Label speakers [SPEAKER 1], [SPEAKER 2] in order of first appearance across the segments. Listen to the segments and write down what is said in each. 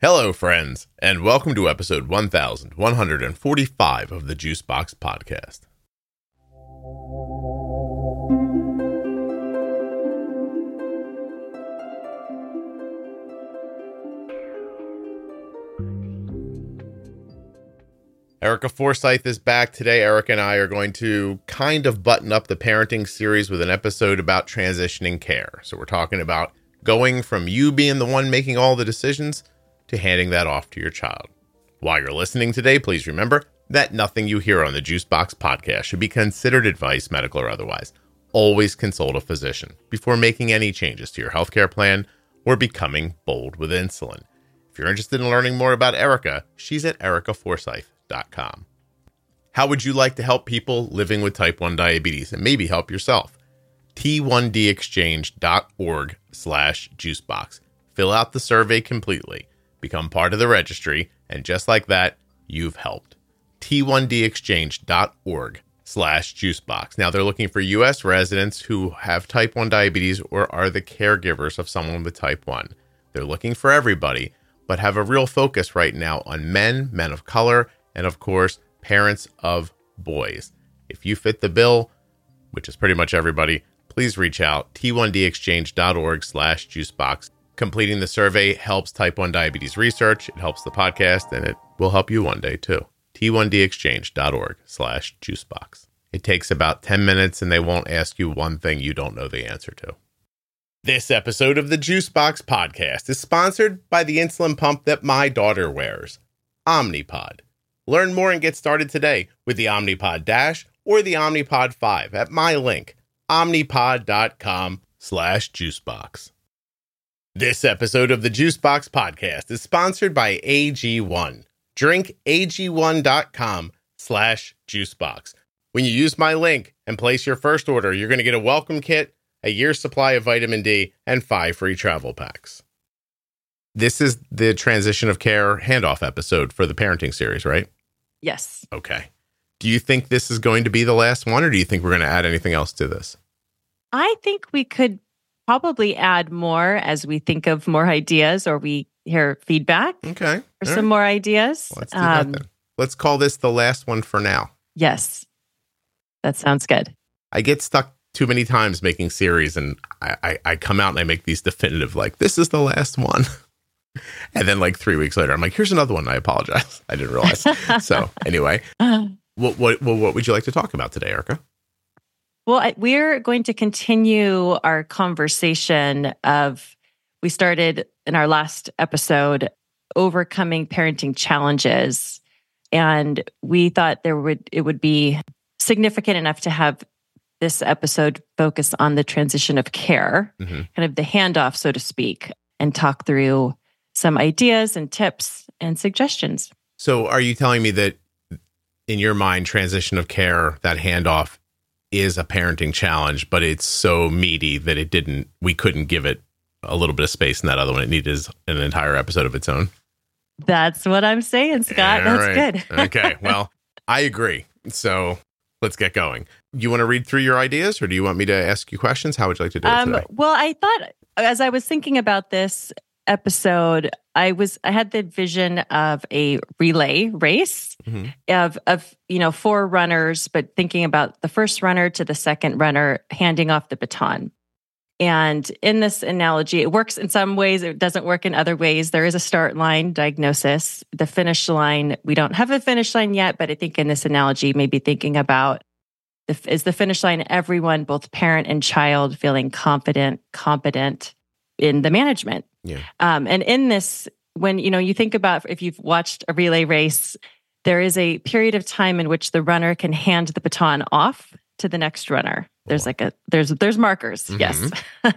[SPEAKER 1] Hello, friends, and welcome to episode 1145 of the Juicebox Podcast. Erica Forsyth is back today. Erica and I are going to kind of button up the parenting series with an episode about transitioning care. So we're talking about going from you being the one making all the decisions to handing that off to your child. While you're listening today, please remember that nothing you hear on the Juicebox Podcast should be considered advice, medical or otherwise. Always consult a physician before making any changes to your healthcare plan or becoming bold with insulin. If you're interested in learning more about Erica, she's at ericaforsyth.com. How would you like to help people living with type 1 diabetes and maybe help yourself? T1dexchange.org/juicebox. Fill out the survey completely, become part of the registry, and just like that, you've helped. T1dexchange.org/juicebox. Now they're looking for U.S. residents who have type 1 diabetes or are the caregivers of someone with type 1. They're looking for everybody, but have a real focus right now on men of color, and of course, parents of boys. If you fit the bill, which is pretty much everybody, please reach out, t1dexchange.org/juicebox. Completing the survey helps type 1 diabetes research, it helps the podcast, and it will help you one day too. t1dexchange.org/juicebox. It takes about 10 minutes and they won't ask you one thing you don't know the answer to. This episode of the Juicebox Podcast is sponsored by the insulin pump that my daughter wears, Omnipod. Learn more and get started today with the Omnipod Dash or the Omnipod 5 at my link, omnipod.com/juicebox. This episode of the Juicebox Podcast is sponsored by AG1. Drink ag1.com/juicebox. When you use my link and place your first order, you're going to get a welcome kit, a year's supply of vitamin D, and 5 free travel packs. This is the transition of care handoff episode for the parenting series, right?
[SPEAKER 2] Yes.
[SPEAKER 1] Okay. Do you think this is going to be the last one, or do you think we're going to add anything else to this?
[SPEAKER 2] I think we could probably add more as we think of more ideas or we hear feedback.
[SPEAKER 1] Okay.
[SPEAKER 2] For some more ideas.
[SPEAKER 1] Let's do that then. Let's call this the last one for now.
[SPEAKER 2] Yes. That sounds good.
[SPEAKER 1] I get stuck too many times making series, and I come out and I make these definitive, like, this is the last one. And then like 3 weeks later, I'm like, here's another one. I apologize. I didn't realize. So anyway, what would you like to talk about today, Erica?
[SPEAKER 2] Well, we're going to continue our conversation we started in our last episode, overcoming parenting challenges. And we thought it would be significant enough to have this episode focus on the transition of care, kind of the handoff, so to speak, and talk through some ideas and tips and suggestions.
[SPEAKER 1] So are you telling me that in your mind, transition of care, that handoff is a parenting challenge, but it's so meaty that we couldn't give it a little bit of space in that other one? It needed an entire episode of its own?
[SPEAKER 2] That's what I'm saying, Scott.
[SPEAKER 1] All
[SPEAKER 2] That's
[SPEAKER 1] right.
[SPEAKER 2] good.
[SPEAKER 1] Okay. Well, I agree. So let's get going. You want to read through your ideas, or do you want me to ask you questions? How would you like to do it today?
[SPEAKER 2] Well, I thought as I was thinking about this episode, I had the vision of a relay race of 4 runners, but thinking about the first runner to the second runner handing off the baton. And in this analogy, it works in some ways, it doesn't work in other ways. There is a start line diagnosis. The finish line, we don't have a finish line yet, but I think in this analogy, maybe thinking about is the finish line everyone, both parent and child, feeling confident, competent in the management.
[SPEAKER 1] Yeah.
[SPEAKER 2] And in this, when you think about if you've watched a relay race, there is a period of time in which the runner can hand the baton off to the next runner. There's there's markers, yes.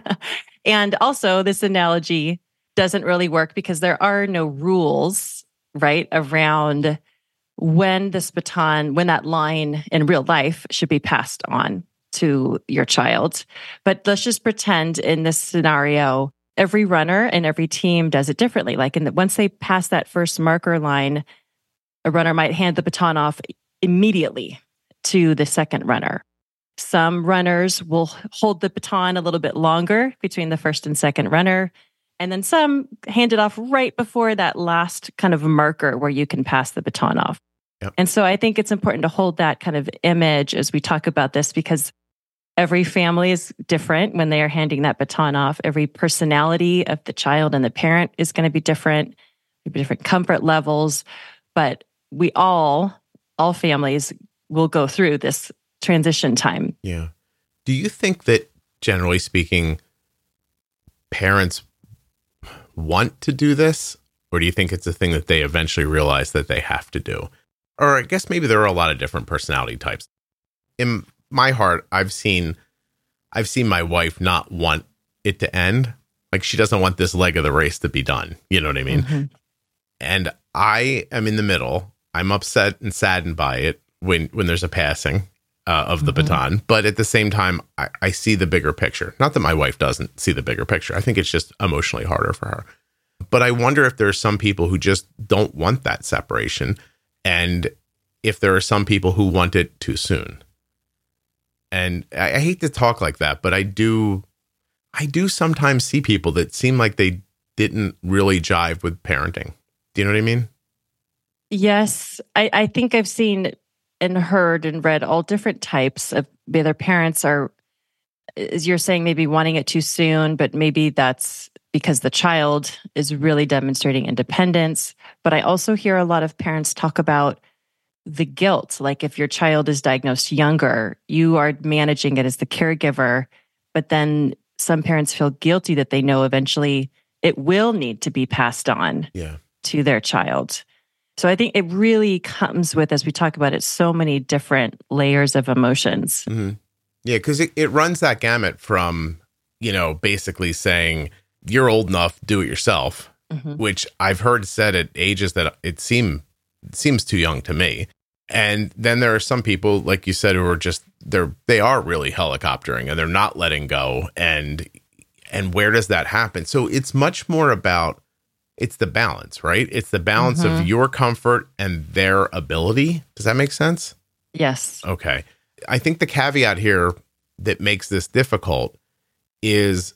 [SPEAKER 2] And also this analogy doesn't really work because there are no rules, right, around when that line in real life should be passed on to your child. But let's just pretend in this scenario, every runner and every team does it differently. Like once they pass that first marker line, a runner might hand the baton off immediately to the second runner. Some runners will hold the baton a little bit longer between the first and second runner. And then some hand it off right before that last kind of marker where you can pass the baton off.
[SPEAKER 1] Yep.
[SPEAKER 2] And so I think it's important to hold that kind of image as we talk about this, because every family is different when they are handing that baton off. Every personality of the child and the parent is going to be different, different comfort levels. But we all families will go through this transition time.
[SPEAKER 1] Yeah. Do you think that, generally speaking, parents want to do this? Or do you think it's a thing that they eventually realize that they have to do? Or I guess maybe there are a lot of different personality types. In my heart, I've seen my wife not want it to end. Like, she doesn't want this leg of the race to be done. You know what I mean?
[SPEAKER 2] Mm-hmm.
[SPEAKER 1] And I am in the middle. I'm upset and saddened by it when there's a passing of the baton. But at the same time, I see the bigger picture. Not that my wife doesn't see the bigger picture. I think it's just emotionally harder for her. But I wonder if there are some people who just don't want that separation, and if there are some people who want it too soon. And I hate to talk like that, but I do sometimes see people that seem like they didn't really jive with parenting. Do you know what I mean?
[SPEAKER 2] Yes. I think I've seen and heard and read all different types of their parents are, as you're saying, maybe wanting it too soon, but maybe that's because the child is really demonstrating independence. But I also hear a lot of parents talk about the guilt. Like, if your child is diagnosed younger, you are managing it as the caregiver, but then some parents feel guilty that they know eventually it will need to be passed on to their child. So I think it really comes with, as we talk about it, so many different layers of emotions.
[SPEAKER 1] Mm-hmm. Yeah, because it runs that gamut from, basically saying, you're old enough, do it yourself, which I've heard said at ages that it seems too young to me. And then there are some people, like you said, who are just, they are really helicoptering and they're not letting go. And where does that happen? So it's much more about, it's the balance, right? It's the balance of your comfort and their ability. Does that make sense?
[SPEAKER 2] Yes.
[SPEAKER 1] Okay. I think the caveat here that makes this difficult is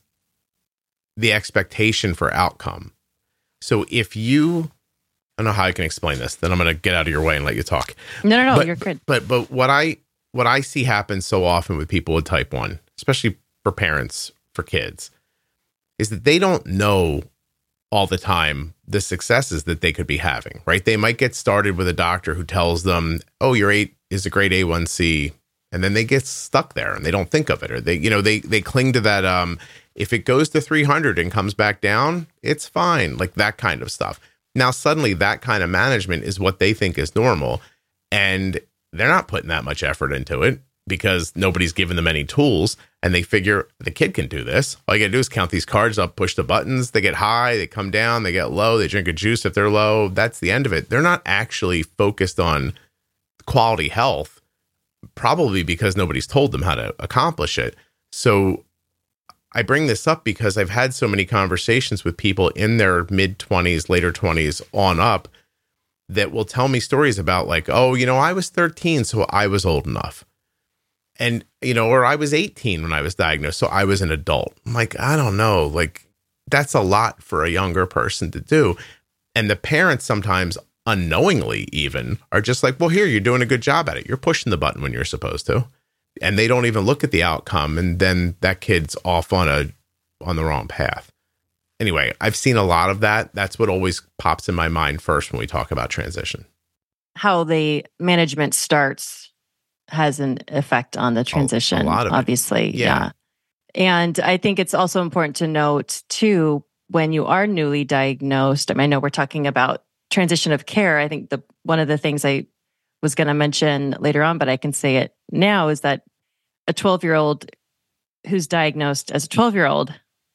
[SPEAKER 1] the expectation for outcome. So if you, I don't know how I can explain this, then I'm going to get out of your way and let you talk.
[SPEAKER 2] No, you're good.
[SPEAKER 1] But what I see happen so often with people with type 1, especially for parents, for kids, is that they don't know all the time the successes that they could be having, right? They might get started with a doctor who tells them, oh, your 8 is a great A1C. And then they get stuck there and they don't think of it, or they cling to that. If it goes to 300 and comes back down, it's fine. Like that kind of stuff. Now, suddenly that kind of management is what they think is normal. And they're not putting that much effort into it because nobody's given them any tools. And they figure the kid can do this. All you got to do is count these cards up, push the buttons. They get high, they come down, they get low. They drink a juice if they're low. That's the end of it. They're not actually focused on quality health, probably because nobody's told them how to accomplish it. So I bring this up because I've had so many conversations with people in their mid-20s, later 20s on up that will tell me stories about like, oh, I was 13, so I was old enough. And, or I was 18 when I was diagnosed, so I was an adult. I'm like, I don't know. Like, that's a lot for a younger person to do. And the parents sometimes unknowingly even are just like, well, here, you're doing a good job at it. You're pushing the button when you're supposed to. And they don't even look at the outcome. And then that kid's off on the wrong path. Anyway, I've seen a lot of that. That's what always pops in my mind first when we talk about transition.
[SPEAKER 2] How the management starts has an effect on the transition,
[SPEAKER 1] a lot of
[SPEAKER 2] obviously. Yeah. And I think it's also important to note too, when you are newly diagnosed, I know we're talking about transition of care. I think one of the things I was going to mention later on, but I can say it now, is that a 12-year-old who's diagnosed as a 12-year-old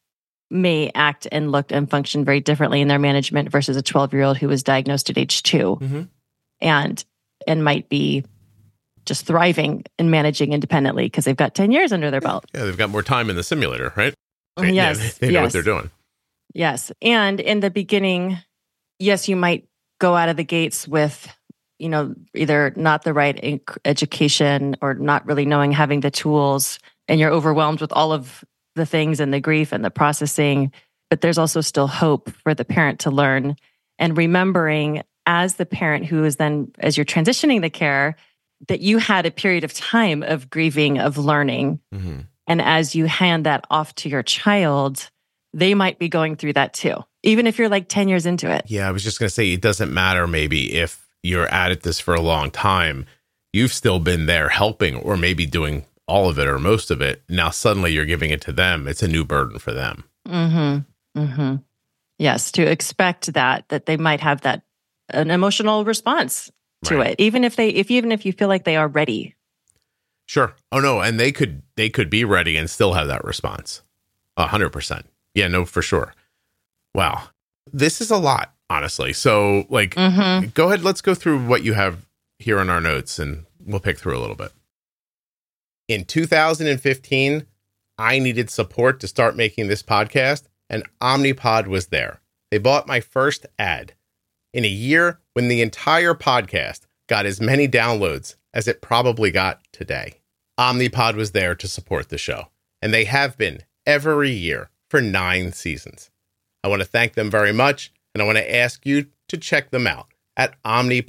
[SPEAKER 2] may act and look and function very differently in their management versus a 12-year-old who was diagnosed at age 2 and might be just thriving and managing independently because they've got 10 years under their belt.
[SPEAKER 1] Yeah, they've got more time in the simulator, right?
[SPEAKER 2] Yes.
[SPEAKER 1] Yeah, they know what they're doing.
[SPEAKER 2] Yes. And in the beginning, yes, you might go out of the gates with, either not the right education or not really knowing, having the tools, and you're overwhelmed with all of the things and the grief and the processing. but there's also still hope for the parent to learn. And remembering as the parent who is then, as you're transitioning the care, that you had a period of time of grieving, of learning.
[SPEAKER 1] Mm-hmm.
[SPEAKER 2] And as you hand that off to your child, they might be going through that too, even if you're like 10 years into it.
[SPEAKER 1] Yeah, I was just going to say, it doesn't matter maybe if you're at this for a long time, you've still been there helping or maybe doing all of it or most of it. Now suddenly you're giving it to them. It's a new burden for them.
[SPEAKER 2] Mm-hmm. Mm-hmm. Yes, to expect that they might have an emotional response to it, even if you feel like they are ready.
[SPEAKER 1] Sure. Oh no, and they could be ready and still have that response. 100%. Yeah, no, for sure. Wow. This is a lot, honestly. So Go ahead, let's go through what you have here in our notes and we'll pick through a little bit. In 2015, I needed support to start making this podcast, and Omnipod was there. They bought my first ad. In a year, when the entire podcast got as many downloads as it probably got today, Omnipod was there to support the show, and they have been every year for 9 seasons. I want to thank them very much, and I want to ask you to check them out at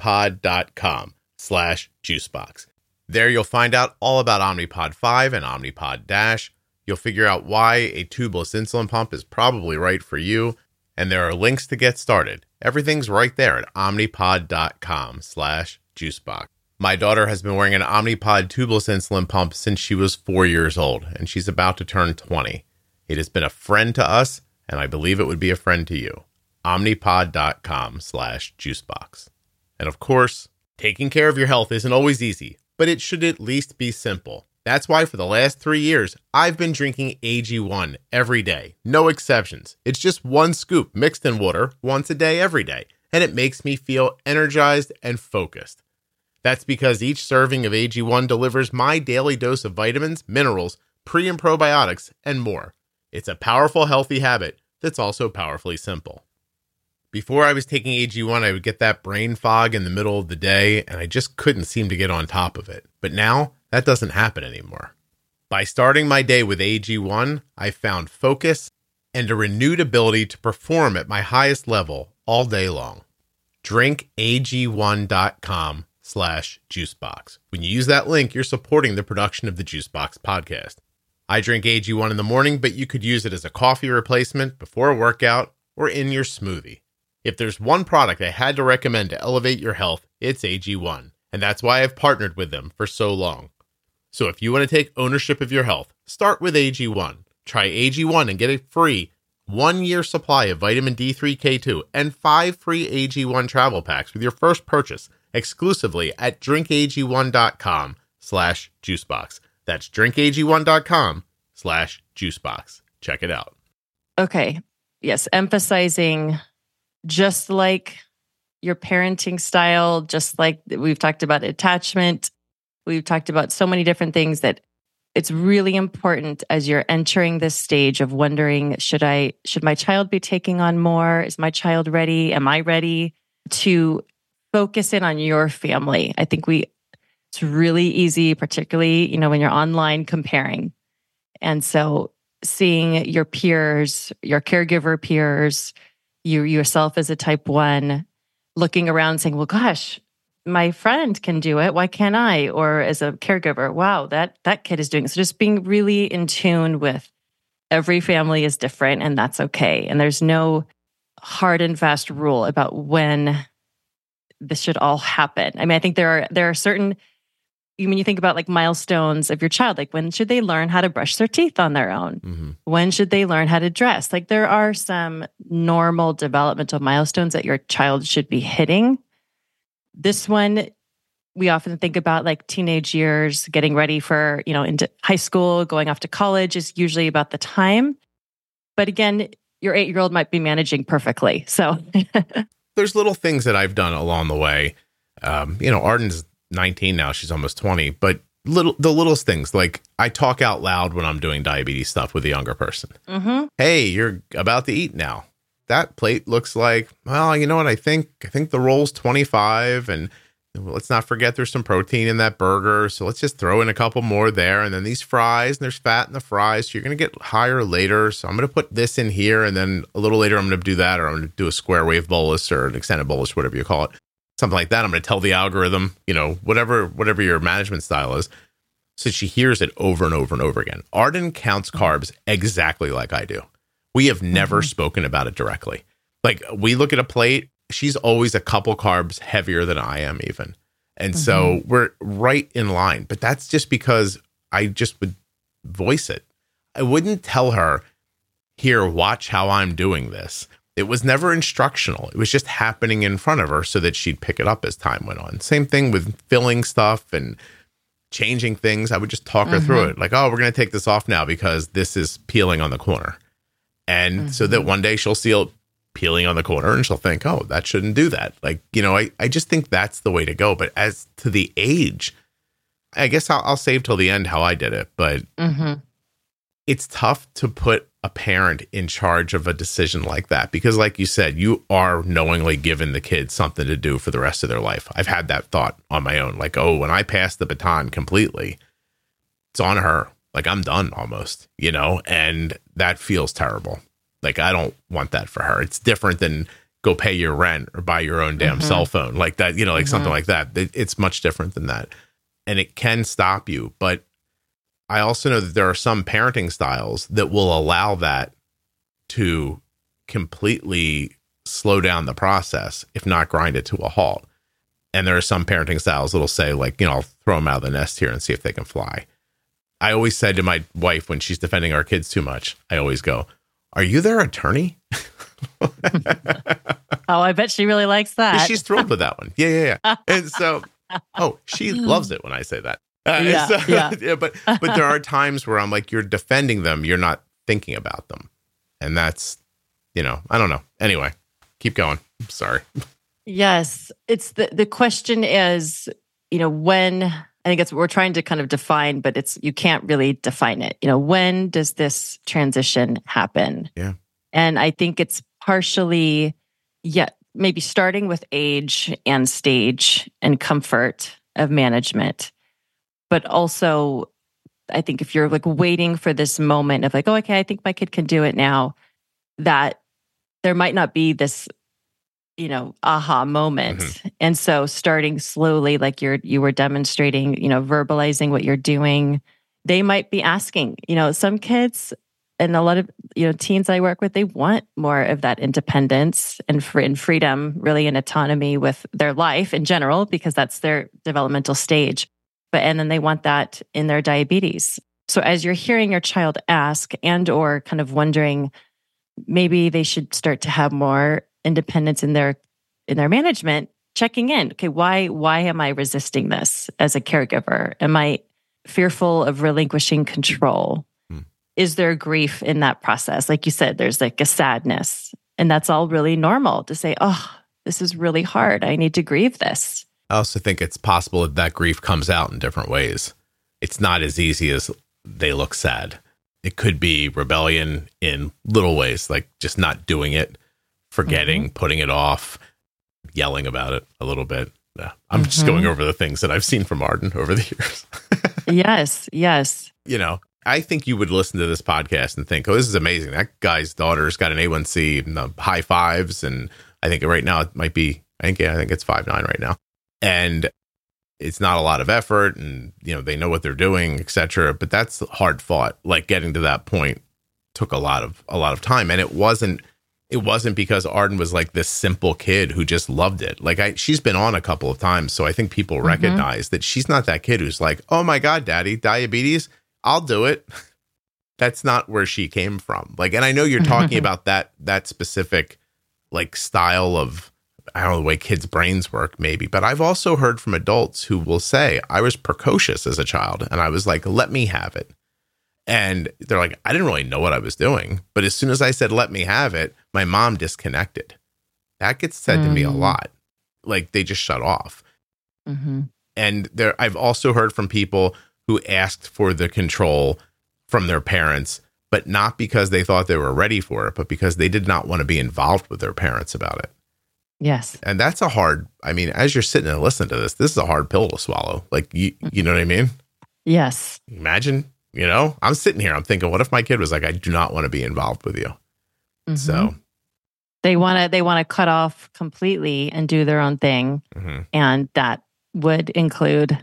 [SPEAKER 1] omnipod.com/juicebox. There you'll find out all about Omnipod 5 and Omnipod Dash. You'll figure out why a tubeless insulin pump is probably right for you, and there are links to get started. Everything's right there at omnipod.com/juicebox. My daughter has been wearing an Omnipod tubeless insulin pump since she was 4 years old, and she's about to turn 20. It has been a friend to us, and I believe it would be a friend to you. Omnipod.com/juicebox. And of course, taking care of your health isn't always easy, but it should at least be simple. That's why for the last 3 years, I've been drinking AG1 every day. No exceptions. It's just 1 scoop mixed in water once a day, every day. And it makes me feel energized and focused. That's because each serving of AG1 delivers my daily dose of vitamins, minerals, pre- and probiotics, and more. It's a powerful, healthy habit that's also powerfully simple. Before I was taking AG1, I would get that brain fog in the middle of the day, and I just couldn't seem to get on top of it. But now, that doesn't happen anymore. By starting my day with AG1, I found focus and a renewed ability to perform at my highest level all day long. Drink AG1.com/juicebox. When you use that link, you're supporting the production of the Juicebox podcast. I drink AG1 in the morning, but you could use it as a coffee replacement, before a workout, or in your smoothie. If there's one product I had to recommend to elevate your health, it's AG1. And that's why I've partnered with them for so long. So if you want to take ownership of your health, start with AG1. Try AG1 and get a free 1-year supply of vitamin D3K2 and 5 free AG1 travel packs with your first purchase exclusively at drinkag1.com/juicebox. That's drinkag1.com/juicebox. Check it out.
[SPEAKER 2] Okay. Yes. Emphasizing, just like your parenting style, just like we've talked about attachment, we've talked about so many different things, that it's really important as you're entering this stage of wondering, should my child be taking on more? Is my child ready? Am I ready? To focus in on your family. I think it's really easy, particularly, when you're online comparing. And so seeing your peers, your caregiver peers, you yourself as a type 1, looking around saying, well, gosh, my friend can do it. Why can't I? Or as a caregiver, wow, that kid is doing it. So just being really in tune with every family is different, and that's okay. And there's no hard and fast rule about when this should all happen. I mean, I think there are certain, when you think about like milestones of your child, like when should they learn how to brush their teeth on their own?
[SPEAKER 1] Mm-hmm.
[SPEAKER 2] When should they learn how to dress? Like there are some normal developmental milestones that your child should be hitting. This one, we often think about like teenage years, getting ready for, into high school, going off to college is usually about the time. But again, your 8-year-old might be managing perfectly. So
[SPEAKER 1] there's little things that I've done along the way. Arden's 19 now, she's almost 20, but the littlest things, like I talk out loud when I'm doing diabetes stuff with a younger person.
[SPEAKER 2] Mm-hmm.
[SPEAKER 1] Hey, you're about to eat now. That plate looks like, well, you know what? I think the roll's 25, and let's not forget there's some protein in that burger. So let's just throw in a couple more there. And then these fries, and there's fat in the fries. So you're going to get higher later. So I'm going to put this in here. And then a little later, I'm going to do that, or I'm going to do a square wave bolus or an extended bolus, whatever you call it. Something like that. I'm going to tell the algorithm, whatever your management style is. So she hears it over and over and over again. Arden counts carbs exactly like I do. We have never spoken about it directly. Like, we look at a plate, she's always a couple carbs heavier than I am even. And so we're right in line. But that's just because I just would voice it. I wouldn't tell her, here, watch how I'm doing this. It was never instructional. It was just happening in front of her so that she'd pick it up as time went on. Same thing with filling stuff and changing things. I would just talk her through it. Like, oh, we're going to take this off now because this is peeling on the corner. And so that one day she'll see it peeling on the corner and she'll think, oh, that shouldn't do that. Like, I just think that's the way to go. But as to the age, I guess I'll save till the end how I did it. But it's tough to put a parent in charge of a decision like that, because like you said, you are knowingly giving the kid something to do for the rest of their life. I've had that thought on my own, like, oh, when I pass the baton completely, it's on her. Like, I'm done almost, and that feels terrible. Like, I don't want that for her. It's different than go pay your rent or buy your own damn cell phone like that, like something like that. It's much different than that. And it can stop you. But I also know that there are some parenting styles that will allow that to completely slow down the process, if not grind it to a halt. And there are some parenting styles that'll say, like, I'll throw them out of the nest here and see if they can fly. I always said to my wife when she's defending our kids too much, I always go, are you their attorney?
[SPEAKER 2] Oh, I bet she really likes that.
[SPEAKER 1] She's thrilled with that one. Yeah. And so, she loves it when I say that. But there are times where I'm like, you're defending them. You're not thinking about them. And that's, I don't know. Anyway, keep going. I'm sorry.
[SPEAKER 2] Yes. It's the question is, when, I think it's what we're trying to kind of define, but you can't really define it. When does this transition happen?
[SPEAKER 1] Yeah.
[SPEAKER 2] And I think it's partially, maybe starting with age and stage and comfort of management. But also, I think if you're like waiting for this moment of like, oh, okay, I think my kid can do it now, that there might not be this, aha moment. And so starting slowly, like you were demonstrating, verbalizing what you're doing, they might be asking, some kids and a lot of, teens I work with, they want more of that independence and freedom, really, and autonomy with their life in general, because that's their developmental stage. And then they want that in their diabetes. So as you're hearing your child ask and or kind of wondering, maybe they should start to have more independence in their management, checking in. Okay, why am I resisting this as a caregiver? Am I fearful of relinquishing control? Is there grief in that process? Like you said, there's like a sadness. And that's all really normal to say, oh, this is really hard. I need to grieve this.
[SPEAKER 1] I also think it's possible that grief comes out in different ways. It's not as easy as they look sad. It could be rebellion in little ways, like just not doing it, forgetting, putting it off, yelling about it a little bit. I'm just going over the things that I've seen from Arden over the years.
[SPEAKER 2] Yes.
[SPEAKER 1] I think you would listen to this podcast and think, oh, this is amazing. That guy's daughter's got an A1C in the high fives. And I think right now it might be, I think it's 5'9" right now. And it's not a lot of effort and, they know what they're doing, et cetera. But that's hard fought. Like, getting to that point took a lot of time. And it wasn't because Arden was like this simple kid who just loved it. Like, she's been on a couple of times. So I think people recognize that she's not that kid who's like, oh my God, daddy, diabetes, I'll do it. That's not where she came from. Like, and I know you're talking about that specific like style of, I don't know, the way kids' brains work maybe, but I've also heard from adults who will say, I was precocious as a child and I was like, let me have it. And they're like, I didn't really know what I was doing. But as soon as I said, let me have it, my mom disconnected. That gets said to me a lot. Like, they just shut off. And I've also heard from people who asked for the control from their parents, but not because they thought they were ready for it, but because they did not want to be involved with their parents about it.
[SPEAKER 2] Yes.
[SPEAKER 1] And that's a hard, I mean, as you're sitting and listening to this is a hard pill to swallow. Like, you know what I mean?
[SPEAKER 2] Yes.
[SPEAKER 1] Imagine, I'm sitting here, I'm thinking, what if my kid was like, I do not want to be involved with you.
[SPEAKER 2] Mm-hmm.
[SPEAKER 1] So
[SPEAKER 2] they want to cut off completely and do their own thing.
[SPEAKER 1] mm-hmm.
[SPEAKER 2] And that would include,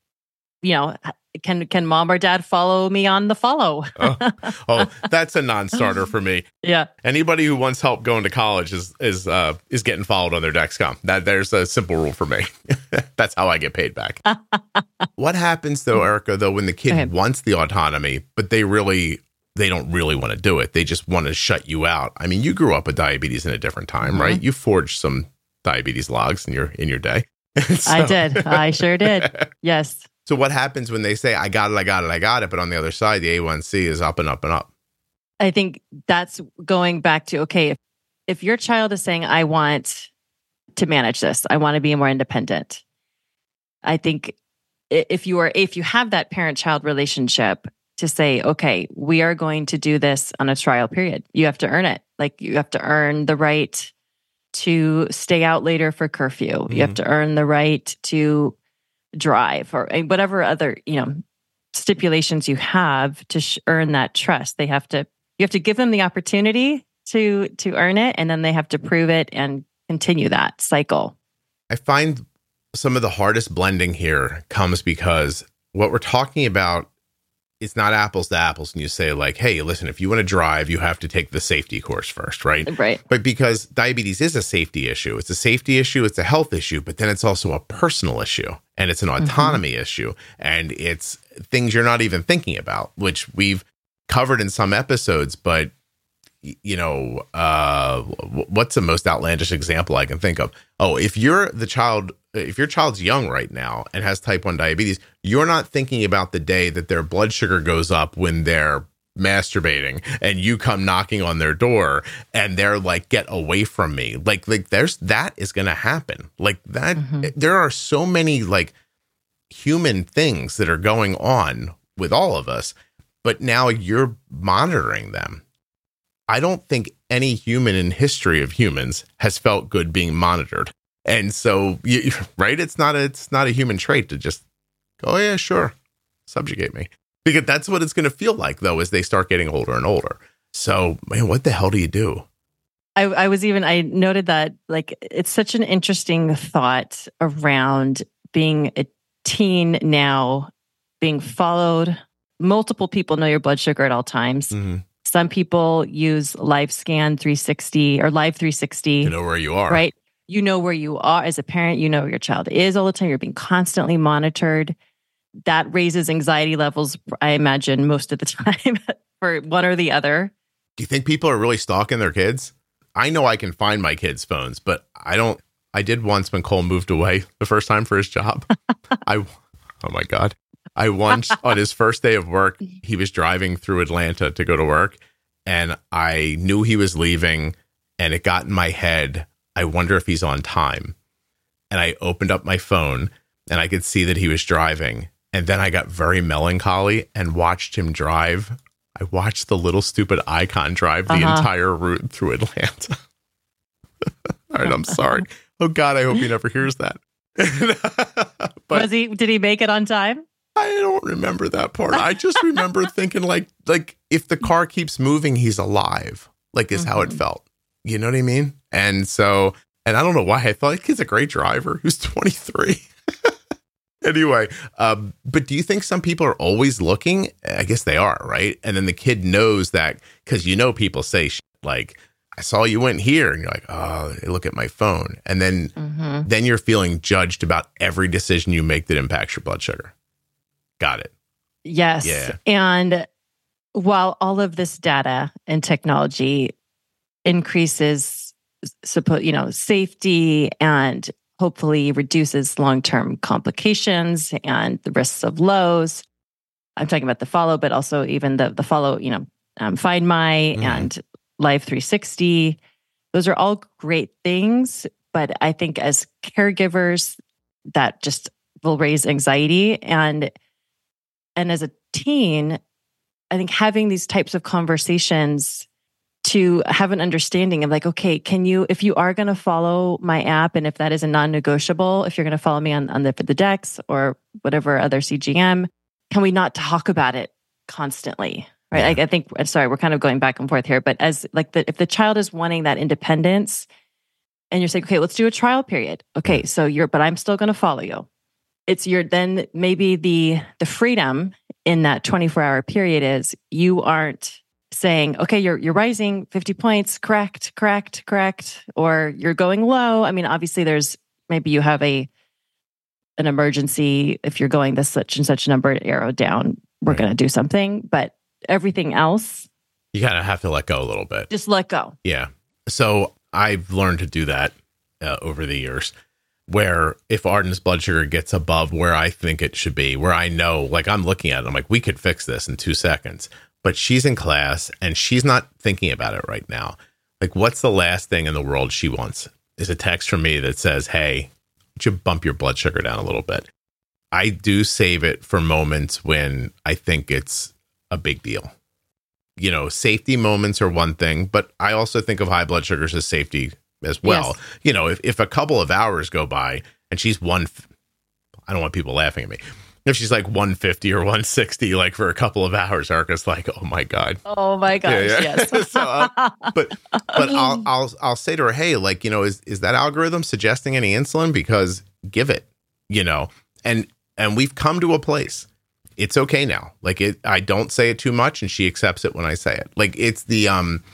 [SPEAKER 2] can mom or dad follow me on the follow?
[SPEAKER 1] oh, that's a non-starter for me.
[SPEAKER 2] Yeah.
[SPEAKER 1] Anybody who wants help going to college is getting followed on their Dexcom. There's a simple rule for me. That's how I get paid back. What happens though, Erica, when the kid wants the autonomy, but they don't really want to do it. They just want to shut you out. I mean, you grew up with diabetes in a different time, right? You forged some diabetes logs in your day.
[SPEAKER 2] I did. I sure did. Yes.
[SPEAKER 1] So what happens when they say, I got it, but on the other side, the A1C is up and up and up?
[SPEAKER 2] I think that's going back to, okay, if your child is saying, I want to manage this, I want to be more independent. I think if you have that parent-child relationship to say, okay, we are going to do this on a trial period. You have to earn it. Like you have to earn the right to stay out later for curfew. Mm-hmm. You have to earn the right to drive or whatever other, stipulations you have to earn that trust. You have to give them the opportunity to earn it, and then they have to prove it and continue that cycle.
[SPEAKER 1] I find some of the hardest blending here comes because what we're talking about, it's not apples to apples. And you say like, hey, listen, if you want to drive, you have to take the safety course first, right?
[SPEAKER 2] Right.
[SPEAKER 1] But because diabetes is a safety issue, it's a safety issue, it's a health issue, but then it's also a personal issue and it's an autonomy issue. And it's things you're not even thinking about, which we've covered in some episodes. But, what's the most outlandish example I can think of? Oh, if your child's young right now and has type 1 diabetes, you're not thinking about the day that their blood sugar goes up when they're masturbating and you come knocking on their door and they're like, get away from me. Like that is going to happen. Like that. There are so many like human things that are going on with all of us, but now you're monitoring them. I don't think any human in history of humans has felt good being monitored. And so, right, it's not a human trait to just go, oh, yeah, sure, subjugate me. Because that's what it's going to feel like, though, as they start getting older and older. So, man, what the hell do you do?
[SPEAKER 2] I noted that, like, it's such an interesting thought around being a teen now, being followed. Multiple people know your blood sugar at all times. Mm-hmm. Some people use LiveScan 360 or Live 360.
[SPEAKER 1] To know where you are.
[SPEAKER 2] Right. You know where you are as a parent. You know where your child is all the time. You're being constantly monitored. That raises anxiety levels, I imagine, most of the time for one or the other.
[SPEAKER 1] Do you think people are really stalking their kids? I know I can find my kids' phones, but I don't. I did once when Cole moved away the first time for his job. Oh my God. I once, on his first day of work, he was driving through Atlanta to go to work, and I knew he was leaving, and it got in my head, I wonder if he's on time. And I opened up my phone, and I could see that he was driving, and then I got very melancholy and watched him drive. I watched the little stupid icon drive the entire route through Atlanta. All right, I'm sorry. Oh, God, I hope he never hears that.
[SPEAKER 2] But did he make it on time?
[SPEAKER 1] I don't remember that part. I just remember thinking like if the car keeps moving, he's alive, like is how it felt. You know what I mean? And so, and I don't know why I thought like, he's a great driver. He was 23. Anyway, but do you think some people are always looking? I guess they are, right? And then the kid knows that because people say shit like, I saw you went here, and you're like, oh, look at my phone. And then you're feeling judged about every decision you make that impacts your blood sugar. Got it.
[SPEAKER 2] Yes.
[SPEAKER 1] Yeah.
[SPEAKER 2] And while all of this data and technology increases, safety and hopefully reduces long-term complications and the risks of lows. I'm talking about the follow, but also even the follow, Find My and Live 360. Those are all great things, but I think as caregivers, that just will raise anxiety. And as a teen, I think having these types of conversations to have an understanding of like, okay, if you are going to follow my app, and if that is a non-negotiable, if you're going to follow me on the Dex or whatever other CGM, can we not talk about it constantly? Right.
[SPEAKER 1] Yeah.
[SPEAKER 2] I think, sorry, we're kind of going back and forth here, but as like if the child is wanting that independence and you're saying, okay, let's do a trial period. Okay. So but I'm still going to follow you. Then maybe the freedom in that 24-hour period is you aren't saying, okay, you're rising 50 points, correct, or you're going low. I mean, obviously maybe you have an emergency. If you're going this such and such number arrow down, we're going to do something, but everything else,
[SPEAKER 1] you kind of have to let go a little bit.
[SPEAKER 2] Just let go.
[SPEAKER 1] Yeah. So I've learned to do that over the years, where if Arden's blood sugar gets above where I think it should be, where I know, like I'm looking at it, I'm like, we could fix this in 2 seconds. But she's in class and she's not thinking about it right now. Like, what's the last thing in the world she wants? Is a text from me that says, hey, would you bump your blood sugar down a little bit? I do save it for moments when I think it's a big deal. You know, safety moments are one thing, but I also think of high blood sugars as safety as well. Yes. You know, if a couple of hours go by and she's I don't want people laughing at me. If she's like 150 or 160, like for a couple of hours, Erica's like, "Oh my god,
[SPEAKER 2] yes."
[SPEAKER 1] So, but I'll say to her, "Hey, like, you know, is that algorithm suggesting any insulin? Because give it, you know." And we've come to a place. It's okay now. Like I don't say it too much, and she accepts it when I say it. Like it's the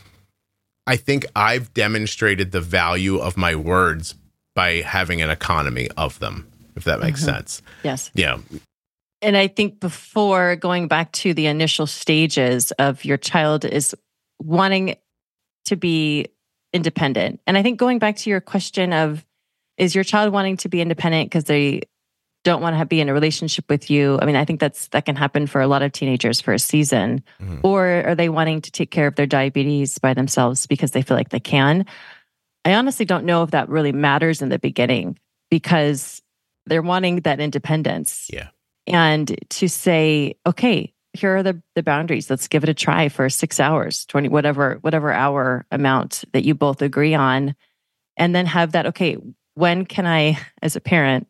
[SPEAKER 1] I think I've demonstrated the value of my words by having an economy of them, if that makes sense.
[SPEAKER 2] Yes.
[SPEAKER 1] Yeah.
[SPEAKER 2] And I think before going back to the initial stages of your child is wanting to be independent. And I think going back to your question of, is your child wanting to be independent because they don't want to be in a relationship with you? I mean, I think that can happen for a lot of teenagers for a season. Mm-hmm. Or are they wanting to take care of their diabetes by themselves because they feel like they can? I honestly don't know if that really matters in the beginning, because they're wanting that independence.
[SPEAKER 1] Yeah.
[SPEAKER 2] And to say, okay, here are the boundaries. Let's give it a try for 6 hours, 20, whatever hour amount that you both agree on. And then have that, okay, when can I, as a parent,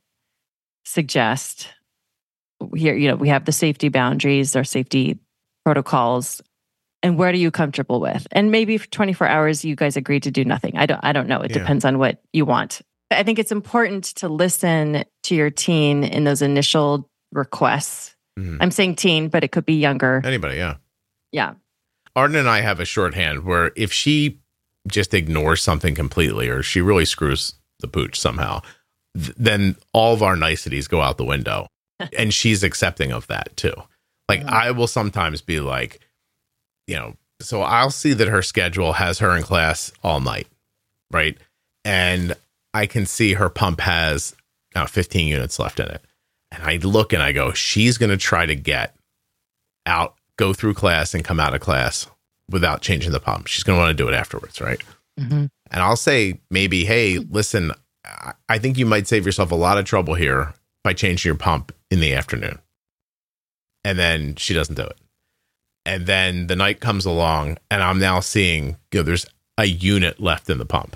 [SPEAKER 2] suggest here, you know, we have the safety boundaries or safety protocols, and what are you comfortable with? And maybe for 24 hours, you guys agree to do nothing. I don't know. It depends on what you want. I think it's important to listen to your teen in those initial requests. Mm-hmm. I'm saying teen, but it could be younger.
[SPEAKER 1] Anybody, yeah.
[SPEAKER 2] Yeah.
[SPEAKER 1] Arden and I have a shorthand where if she just ignores something completely, or she really screws the pooch somehow, then all of our niceties go out the window. And she's accepting of that too. Like I will sometimes be like, you know, so I'll see that her schedule has her in class all night, right? And I can see her pump has 15 units left in it. And I look and I go, she's going to try to get out, go through class and come out of class without changing the pump. She's going to want to do it afterwards, right? Mm-hmm. And I'll say maybe, hey, listen, I think you might save yourself a lot of trouble here by changing your pump in the afternoon. And then she doesn't do it. And then the night comes along and I'm now seeing, you know, there's a unit left in the pump.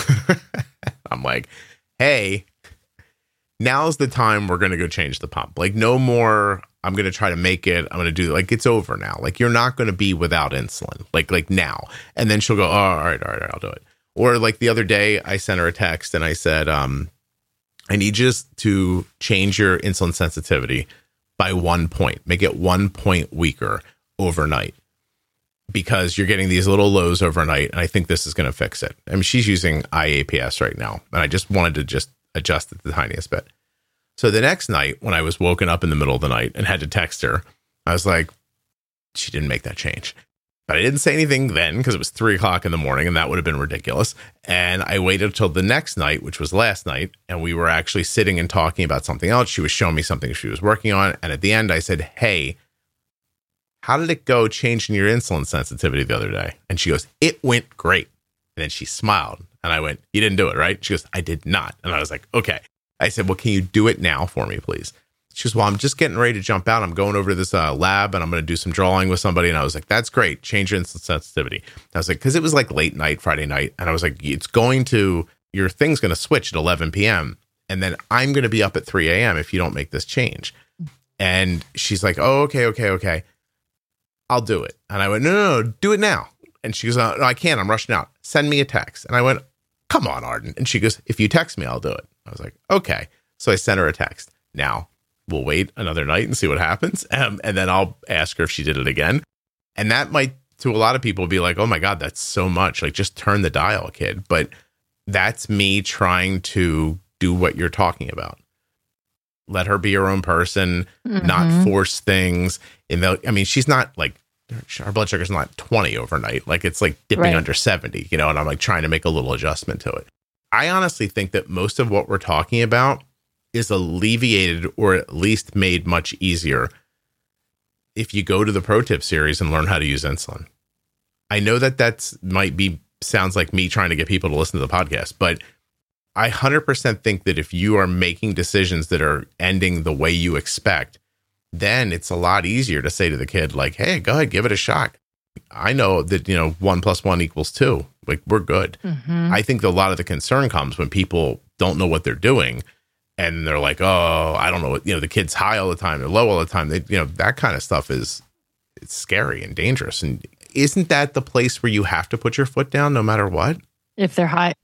[SPEAKER 1] I'm like, hey, now's the time we're going to go change the pump. Like no more, I'm going to try to make it. I'm going to do, like, it's over now. Like you're not going to be without insulin, like now. And then she'll go, oh, all right, I'll do it. Or like the other day I sent her a text and I said, I need you to change your insulin sensitivity by 1 point, make it 1 point weaker overnight, because you're getting these little lows overnight. And I think this is going to fix it. I mean, she's using IAPS right now. And I just wanted to just adjust it the tiniest bit. So the next night when I was woken up in the middle of the night and had to text her, I was like, she didn't make that change. But I didn't say anything then because it was 3:00 in the morning and that would have been ridiculous. And I waited until the next night, which was last night. And we were actually sitting and talking about something else. She was showing me something she was working on. And at the end I said, hey, how did it go changing your insulin sensitivity the other day? And she goes, it went great. And then she smiled. And I went, you didn't do it, right? She goes, I did not. And I was like, okay. I said, well, can you do it now for me, please? She goes, well, I'm just getting ready to jump out. I'm going over to this lab and I'm going to do some drawing with somebody. And I was like, that's great. Change your instant sensitivity. I was like, because it was like late night, Friday night. And I was like, your thing's going to switch at 11 p.m. And then I'm going to be up at 3 a.m. if you don't make this change. And she's like, oh, okay. I'll do it. And I went, no, do it now. And she goes, no, I can't. I'm rushing out. Send me a text. And I went, come on, Arden. And she goes, if you text me, I'll do it. I was like, okay. So I sent her a text. Now, we'll wait another night and see what happens. And then I'll ask her if she did it again. And that might, to a lot of people, be like, oh my God, that's so much. Like, just turn the dial, kid. But that's me trying to do what you're talking about. Let her be her own person, not force things. She's not like, her blood sugar's not 20 overnight. Like, it's like dipping under 70, and I'm like trying to make a little adjustment to it. I honestly think that most of what we're talking about is alleviated or at least made much easier if you go to the Pro Tip series and learn how to use insulin. I know that sounds like me trying to get people to listen to the podcast, but I 100% think that if you are making decisions that are ending the way you expect, then it's a lot easier to say to the kid, like, hey, go ahead, give it a shot. I know that, 1 + 1 = 2. Like, we're good. I think that a lot of the concern comes when people don't know what they're doing. And they're like, oh, I don't know what, the kid's high all the time. They're low all the time. They, that kind of stuff it's scary and dangerous. And isn't that the place where you have to put your foot down no matter what?
[SPEAKER 2] If they're high.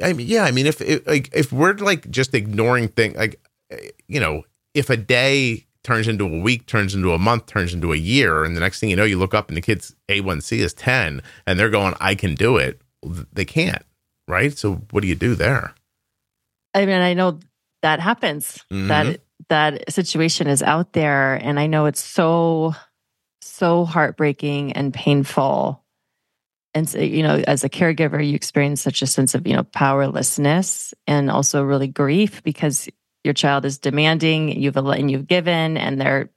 [SPEAKER 1] If we're like just ignoring things, like, if a day turns into a week, turns into a month, turns into a year, and the next thing you know, you look up and the kid's A1C is 10 and they're going, I can do it. They can't. Right. So what do you do there?
[SPEAKER 2] I know that happens. That situation is out there. And I know it's so heartbreaking and painful. And so, as a caregiver, you experience such a sense of, powerlessness and also really grief because your child is demanding, you've given, and they're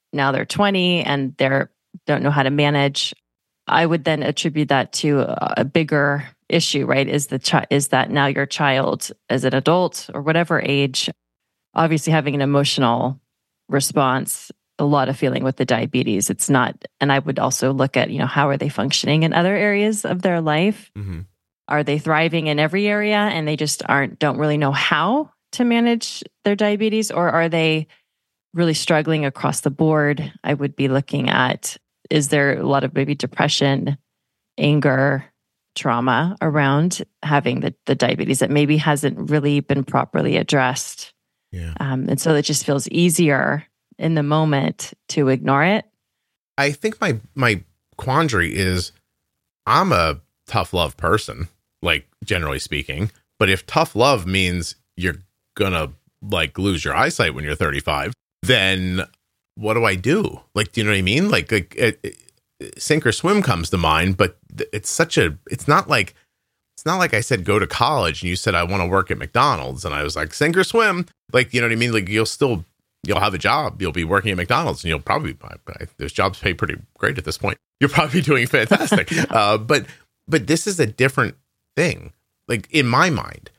[SPEAKER 2] 20 and don't know how to manage. I would then attribute that to a bigger issue, right? Is that now your child as an adult or whatever age, obviously having an emotional response, a lot of feeling with the diabetes. It's not, and I would also look at, how are they functioning in other areas of their life? Are they thriving in every area and they just don't really know how to manage their diabetes, or are they really struggling across the board? I would be looking at, is there a lot of maybe depression, anger, trauma around having the diabetes that maybe hasn't really been properly addressed?
[SPEAKER 1] Yeah.
[SPEAKER 2] And so it just feels easier in the moment to ignore it.
[SPEAKER 1] I think my quandary is I'm a tough love person, like generally speaking, but if tough love means you're gonna like lose your eyesight when you're 35, then what do I do? Like, do you know what I mean? Like sink or swim comes to mind, but it's not like I said, go to college and you said, I want to work at McDonald's. And I was like, sink or swim. Like, you know what I mean? Like you'll have a job. You'll be working at McDonald's and you'll probably, those jobs pay pretty great at this point. You're probably doing fantastic. But this is a different thing. Like in my mind,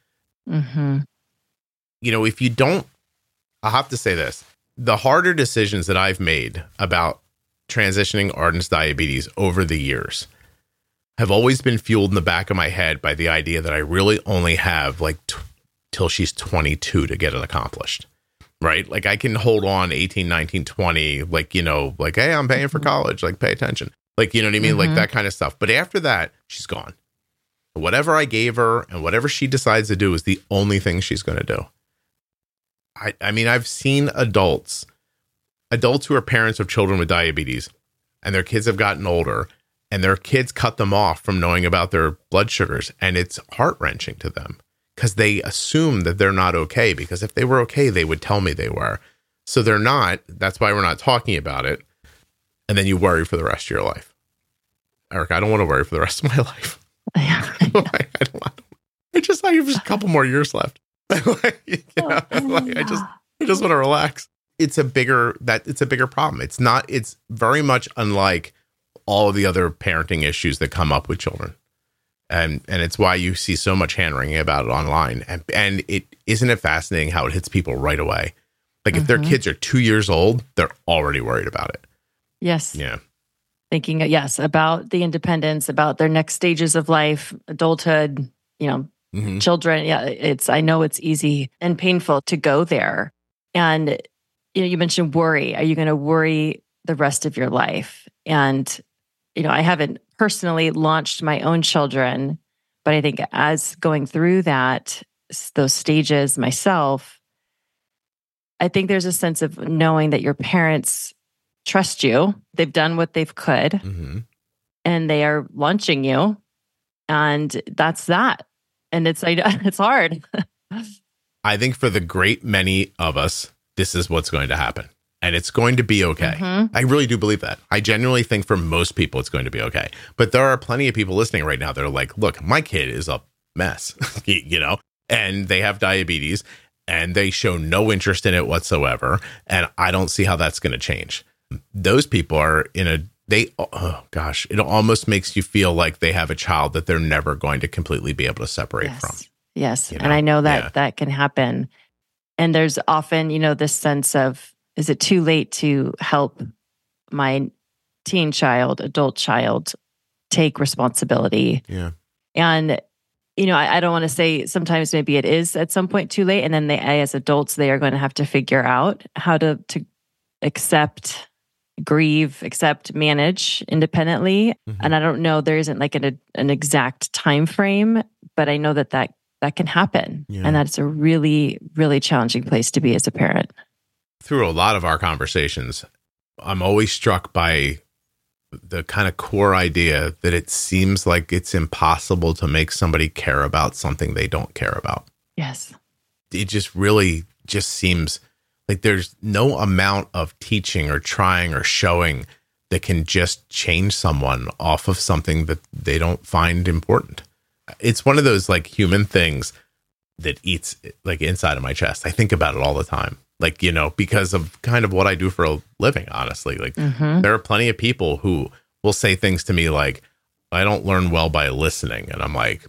[SPEAKER 1] if you don't, I'll have to say this, the harder decisions that I've made about transitioning Arden's diabetes over the years have always been fueled in the back of my head by the idea that I really only have like till she's 22 to get it accomplished, right? Like I can hold on 18, 19, 20, like, like, hey, I'm paying for college, like pay attention. Like, you know what I mean? Like that kind of stuff. But after that, she's gone. Whatever I gave her and whatever she decides to do is the only thing she's going to do. I mean, I've seen adults who are parents of children with diabetes and their kids have gotten older and their kids cut them off from knowing about their blood sugars. And it's heart-wrenching to them because they assume that they're not okay, because if they were okay, they would tell me they were. So they're not. That's why we're not talking about it. And then you worry for the rest of your life. Eric, I don't want to worry for the rest of my life. I just have a couple more years left. I just want to relax. It's a bigger problem. It's very much unlike all of the other parenting issues that come up with children. And it's why you see so much hand wringing about it online. And isn't it fascinating how it hits people right away? Like if their kids are 2 years old, they're already worried about it.
[SPEAKER 2] Yes.
[SPEAKER 1] Yeah.
[SPEAKER 2] Thinking, yes, about the independence, about their next stages of life, adulthood, children. Yeah, I know it's easy and painful to go there. And, you mentioned worry. Are you going to worry the rest of your life? And, I haven't personally launched my own children, but I think as going through those stages myself, I think there's a sense of knowing that your parents trust you. They've done what they've could and they are launching you. And that's that. And it's hard.
[SPEAKER 1] I think for the great many of us, this is what's going to happen. And it's going to be okay. I really do believe that. I genuinely think for most people, it's going to be okay. But there are plenty of people listening right now that are like, look, my kid is a mess, and they have diabetes and they show no interest in it whatsoever. And I don't see how that's going to change. Those people are it almost makes you feel like they have a child that they're never going to completely be able to separate from.
[SPEAKER 2] Yes. And I know that that can happen. And there's often, this sense of, is it too late to help my teen child, adult child take responsibility?
[SPEAKER 1] Yeah.
[SPEAKER 2] And, I don't want to say sometimes maybe it is at some point too late. And then as adults, they are going to have to figure out how to accept, grieve, accept, manage independently. And I don't know, there isn't like an exact time frame, but I know that can happen. Yeah. And that's a really, really challenging place to be as a parent.
[SPEAKER 1] Through a lot of our conversations, I'm always struck by the kind of core idea that it seems like it's impossible to make somebody care about something they don't care about.
[SPEAKER 2] Yes.
[SPEAKER 1] It just really seems like there's no amount of teaching or trying or showing that can just change someone off of something that they don't find important. It's one of those like human things that eats like inside of my chest. I think about it all the time. Like, because of kind of what I do for a living, honestly. Like there are plenty of people who will say things to me like, I don't learn well by listening. And I'm like,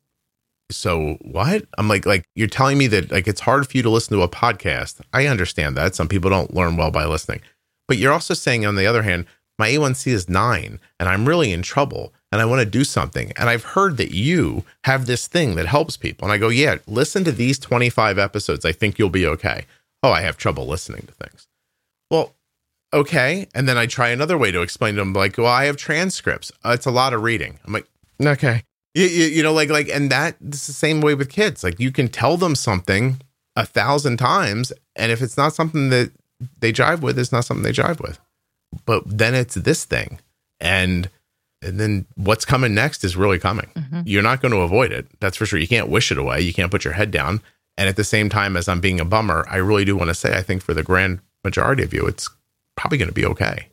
[SPEAKER 1] so what? I'm like, you're telling me that like, it's hard for you to listen to a podcast. I understand that. Some people don't learn well by listening, but you're also saying on the other hand, my A1C is 9 and I'm really in trouble and I want to do something. And I've heard that you have this thing that helps people. And I go, yeah, listen to these 25 episodes. I think you'll be okay. Oh, I have trouble listening to things. Well, okay. And then I try another way to explain to them, like, well, I have transcripts. It's a lot of reading. I'm like, okay. And it's the same way with kids. Like you can tell them something 1,000 times. And if it's not something that they jive with, it's not something they jive with. But then it's this thing. And then what's coming next is really coming. You're not going to avoid it. That's for sure. You can't wish it away. You can't put your head down. And at the same time, as I'm being a bummer, I really do want to say, I think for the grand majority of you, it's probably going to be okay.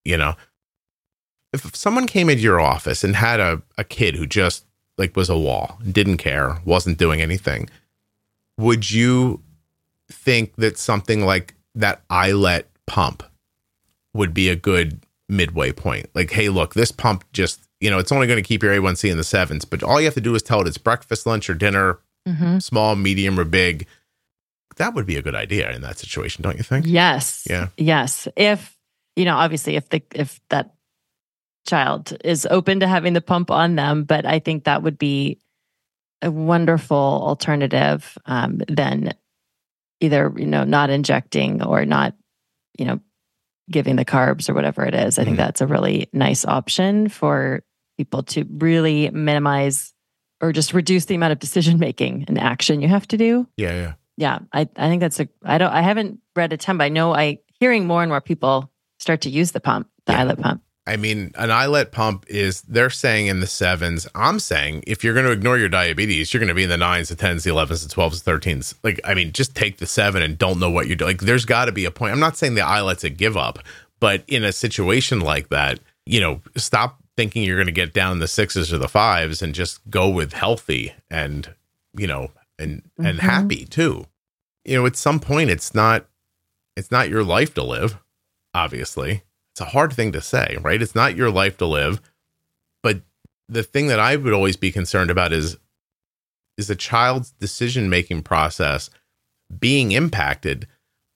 [SPEAKER 1] If someone came into your office and had a kid who just like was a wall, didn't care, wasn't doing anything, would you think that something like that iLet pump would be a good midway point? Like, hey, look, this pump just, it's only going to keep your A1C in the 7s, but all you have to do is tell it it's breakfast, lunch, or dinner, small, medium, or big. That would be a good idea in that situation, don't you think?
[SPEAKER 2] Yes.
[SPEAKER 1] Yeah.
[SPEAKER 2] Yes. If, obviously if that child is open to having the pump on them, but I think that would be a wonderful alternative than either, not injecting or not, giving the carbs or whatever it is. I think that's a really nice option for people to really minimize or just reduce the amount of decision-making and action you have to do.
[SPEAKER 1] Yeah.
[SPEAKER 2] Yeah. I think that's I haven't read a ton, but I know hearing more and more people start to use the pump, the iLet pump.
[SPEAKER 1] I mean, an iLet pump they're saying in the 7s. I'm saying if you're going to ignore your diabetes, you're going to be in the 9s, the 10s, the 11s, the 12s, the 13s. Like, I mean, just take the 7 and don't know what you're doing. Like, there's got to be a point. I'm not saying the iLet's a give up, but in a situation like that, stop thinking you're going to get down in the 6s or the 5s and just go with healthy and, and happy too. At some point, it's not your life to live, obviously. It's a hard thing to say, right? It's not your life to live. But the thing that I would always be concerned about is a child's decision-making process being impacted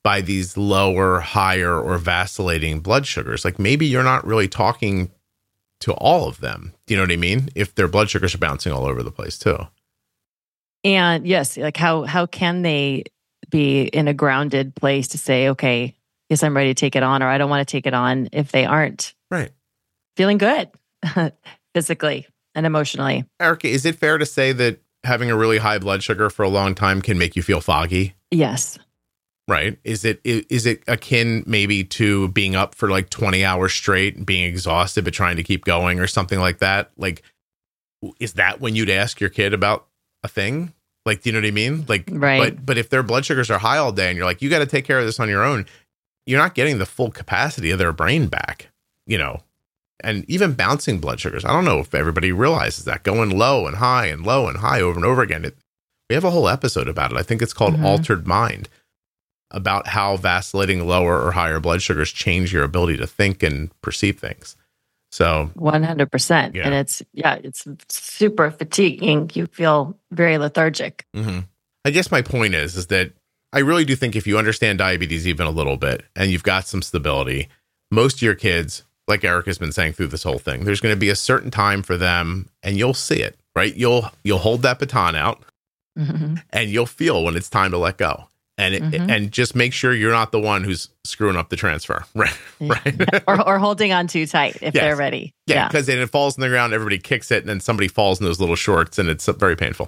[SPEAKER 1] by these lower, higher, or vacillating blood sugars. Like maybe you're not really talking to all of them. Do you know what I mean? If their blood sugars are bouncing all over the place too.
[SPEAKER 2] And yes, like how can they be in a grounded place to say, okay, yes, I'm ready to take it on, or I don't want to take it on, if they aren't feeling good physically and emotionally.
[SPEAKER 1] Erica, is it fair to say that having a really high blood sugar for a long time can make you feel foggy?
[SPEAKER 2] Yes.
[SPEAKER 1] Right. Is it akin maybe to being up for like 20 hours straight and being exhausted, but trying to keep going or something like that? Like, is that when you'd ask your kid about a thing? Like, do you know what I mean? Like,
[SPEAKER 2] right.
[SPEAKER 1] But if their blood sugars are high all day and you're like, you got to take care of this on your own, you're not getting the full capacity of their brain back, you know, and even bouncing blood sugars. I don't know if everybody realizes that going low and high and low and high over and over again. We have a whole episode about it. I think it's called Altered Mind, about how vacillating lower or higher blood sugars change your ability to think and perceive things. So
[SPEAKER 2] 100%.
[SPEAKER 1] Yeah.
[SPEAKER 2] And it's super fatiguing. You feel very lethargic.
[SPEAKER 1] I guess my point is that I really do think if you understand diabetes even a little bit and you've got some stability, most of your kids, like Eric has been saying through this whole thing, there's going to be a certain time for them and you'll see it, right? You'll hold that baton out and you'll feel when it's time to let go. And and just make sure you're not the one who's screwing up the transfer, right? Right.
[SPEAKER 2] or holding on too tight if they're ready.
[SPEAKER 1] Yeah, because then it falls on the ground, everybody kicks it, and then somebody falls in those little shorts, and it's very painful.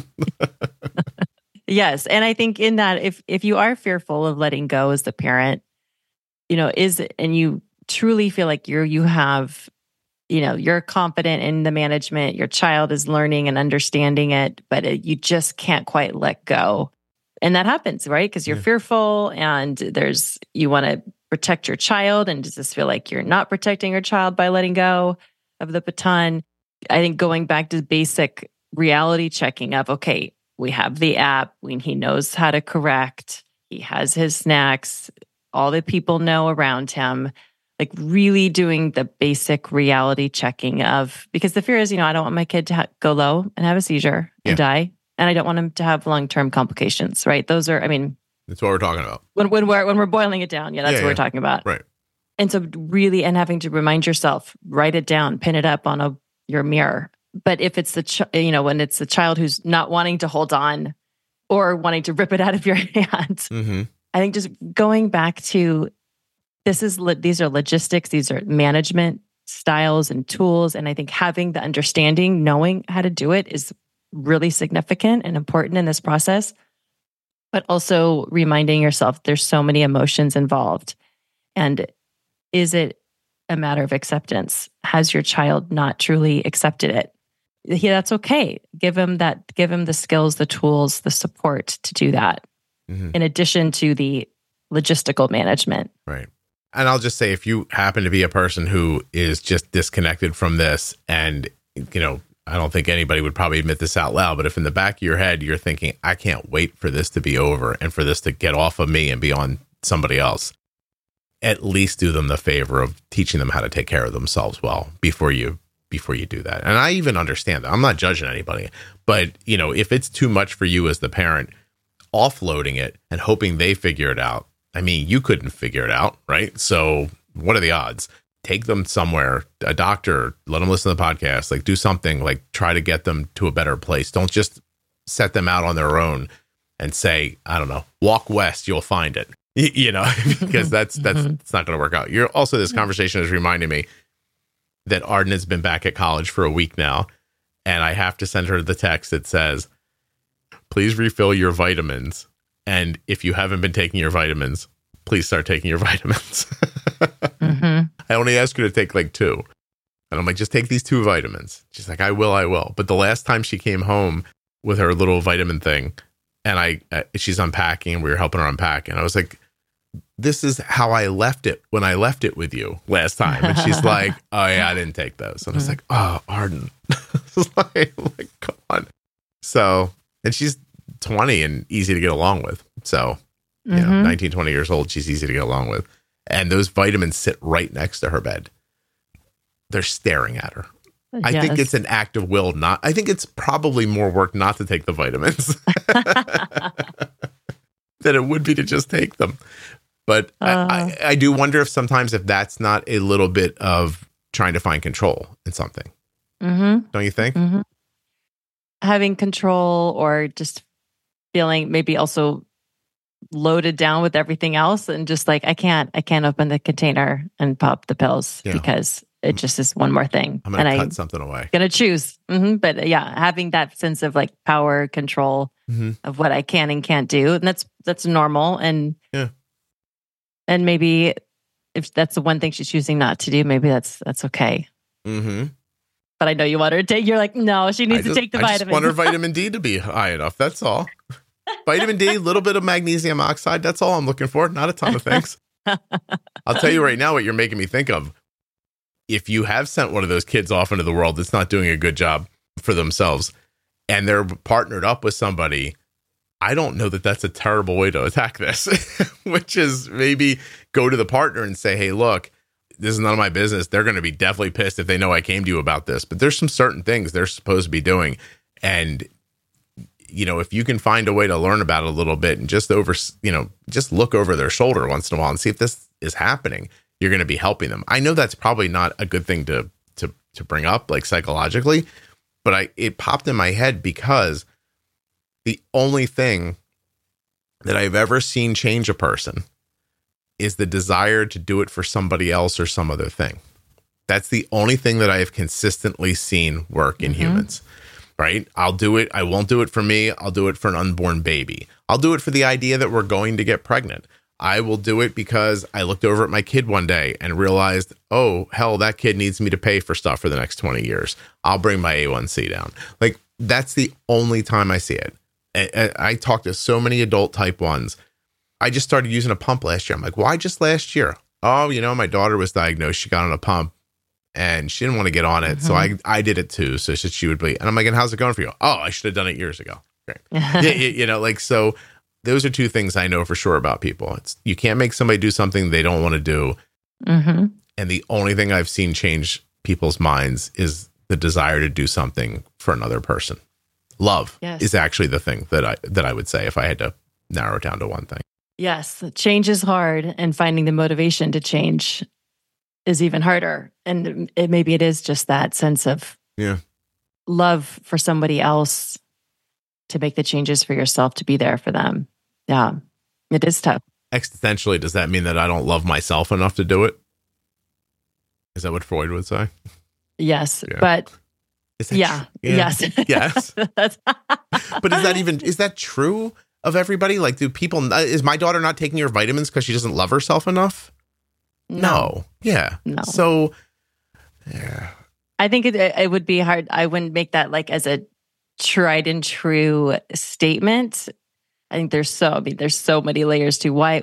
[SPEAKER 2] Yes, and I think in that, if you are fearful of letting go as the parent, you know, and you truly feel like you have, you know, you're confident in the management, your child is learning and understanding it, but you just can't quite let go. And that happens, right? Because you're fearful and you want to protect your child. And does this feel like you're not protecting your child by letting go of the baton? I think going back to basic reality checking of, okay, we have the app, he knows how to correct, he has his snacks, all the people know around him, like really doing the basic reality checking of, because the fear is, you know, I don't want my kid to go low and have a seizure and die. And I don't want him to have long-term complications, right? Those are, I mean,
[SPEAKER 1] that's what we're talking about.
[SPEAKER 2] When we're boiling it down, that's what we're talking about.
[SPEAKER 1] Right.
[SPEAKER 2] And so really, and having to remind yourself, write it down, pin it up on your mirror. But if it's when it's the child who's not wanting to hold on or wanting to rip it out of your hand, I think just going back to these are logistics, these are management styles and tools. And I think having the understanding, knowing how to do it is really significant and important in this process, but also reminding yourself there's so many emotions involved. And is it a matter of acceptance? Has your child not truly accepted it? Yeah, that's okay. Give him the skills, the tools, the support to do that, in addition to the logistical management.
[SPEAKER 1] Right. And I'll just say, if you happen to be a person who is just disconnected from this, and, you know, I don't think anybody would probably admit this out loud, but if in the back of your head, you're thinking, I can't wait for this to be over and for this to get off of me and be on somebody else, at least do them the favor of teaching them how to take care of themselves well before you do that. And I even understand that. I'm not judging anybody, but, you know, if it's too much for you as the parent, offloading it and hoping they figure it out. I mean, you couldn't figure it out, right? So what are the odds? Take them somewhere, a doctor, let them listen to the podcast, like do something, like try to get them to a better place. Don't just set them out on their own and say, I don't know, walk west, you'll find it, you know, because that's it's not going to work out. You're also, this conversation has reminded me that Arden has been back at college for a week now, and I have to send her the text that says, please refill your vitamins. And if you haven't been taking your vitamins, please start taking your vitamins. I only ask her to take like 2. And I'm like, just take these 2 vitamins. She's like, I will. But the last time she came home with her little vitamin thing, and she's unpacking, and we were helping her unpack. And I was like, this is how I left it when I left it with you last time. And she's like, oh yeah, I didn't take those. And I was like, oh, Arden. like, come on. So, and she's 20 and easy to get along with. So, you know, 19, 20 years old, she's easy to get along with. And those vitamins sit right next to her bed. They're staring at her. Yes. I think it's an act of will. I think it's probably more work not to take the vitamins. than it would be to just take them. But I do wonder if sometimes if that's not a little bit of trying to find control in something.
[SPEAKER 2] Mm-hmm.
[SPEAKER 1] Don't you think?
[SPEAKER 2] Mm-hmm. Having control, or just feeling maybe also loaded down with everything else, and just like I can't open the container and pop the pills because it just is one more thing.
[SPEAKER 1] I'm gonna cut something away.
[SPEAKER 2] Gonna choose. Mm-hmm. But yeah, having that sense of like power, control of what I can and can't do, and that's normal. And and maybe if that's the one thing she's choosing not to do, maybe that's okay.
[SPEAKER 1] Mm-hmm.
[SPEAKER 2] But I know you want her to take. You're like, no, she needs to take the vitamin. I just
[SPEAKER 1] want her vitamin D to be high enough. That's all. Vitamin D, a little bit of magnesium oxide. That's all I'm looking for. Not a ton of things. I'll tell you right now what you're making me think of. If you have sent one of those kids off into the world that's not doing a good job for themselves, and they're partnered up with somebody, I don't know that that's a terrible way to attack this, which is maybe go to the partner and say, hey, look, this is none of my business. They're going to be definitely pissed if they know I came to you about this. But there's some certain things they're supposed to be doing. And, you know, if you can find a way to learn about it a little bit and just look over their shoulder once in a while and see if this is happening, you're going to be helping them. I know that's probably not a good thing to bring up, like psychologically, but it popped in my head because the only thing that I've ever seen change a person is the desire to do it for somebody else or some other thing. That's the only thing that I have consistently seen work in humans, right? I'll do it. I won't do it for me. I'll do it for an unborn baby. I'll do it for the idea that we're going to get pregnant. I will do it because I looked over at my kid one day and realized, oh, hell, that kid needs me to pay for stuff for the next 20 years. I'll bring my A1C down. Like, that's the only time I see it. I talk to so many adult type 1s. I just started using a pump last year. I'm like, why just last year? Oh, you know, my daughter was diagnosed. She got on a pump and she didn't want to get on it. So I did it too. So she would be. And I'm like, and how's it going for you? Oh, I should have done it years ago. Great. You know, like, so those are two things I know for sure about people. It's you can't make somebody do something they don't want to do. And the only thing I've seen change people's minds is the desire to do something for another person. Love is actually the thing that I would say if I had to narrow it down to one thing.
[SPEAKER 2] Yes, change is hard, and finding the motivation to change is even harder. And maybe it is just that sense of love for somebody else to make the changes for yourself, to be there for them. Yeah, it is tough.
[SPEAKER 1] Existentially, does that mean that I don't love myself enough to do it? Is that what Freud would say?
[SPEAKER 2] Yes, but yes.
[SPEAKER 1] Yes. But is that true of everybody? Like, do people, is my daughter not taking her vitamins because she doesn't love herself enough? No. Yeah. No. So, yeah.
[SPEAKER 2] I think it would be hard. I wouldn't make that like as a tried and true statement. I think there's so many layers to why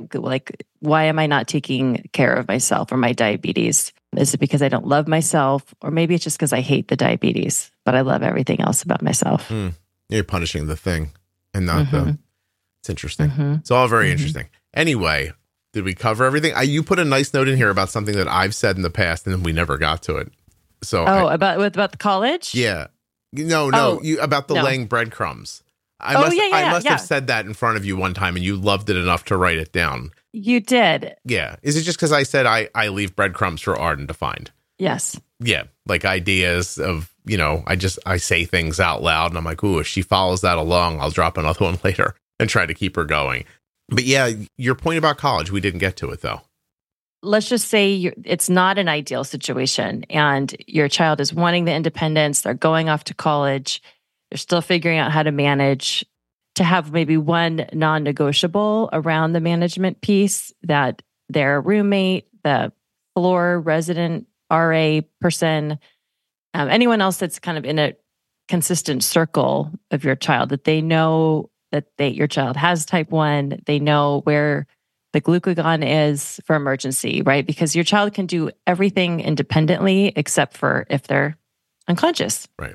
[SPEAKER 2] am I not taking care of myself or my diabetes? Is it because I don't love myself? Or maybe it's just because I hate the diabetes, but I love everything else about myself.
[SPEAKER 1] You're punishing the thing and not the... It's interesting. It's all very interesting. Anyway, did we cover everything? You put a nice note in here about something that I've said in the past and we never got to it. So
[SPEAKER 2] about the college?
[SPEAKER 1] Yeah. No, about the laying breadcrumbs. I must have said that in front of you one time and you loved it enough to write it down. You did. Yeah. Is it just because I said I leave breadcrumbs for Arden to find? Yes. Yeah. Like ideas of, you know, I say things out loud and I'm like, ooh, if she follows that along, I'll drop another one later and try to keep her going. But yeah, your point about college, we didn't get to it though. Let's just say it's not an ideal situation and your child is wanting the independence. They're going off to college. They're still figuring out how to manage, to have maybe one non-negotiable around the management piece, that their roommate, the floor resident RA person, anyone else that's kind of in a consistent circle of your child, that they know that your child has type 1, they know where the glucagon is for emergency, right? Because your child can do everything independently except for if they're unconscious. Right.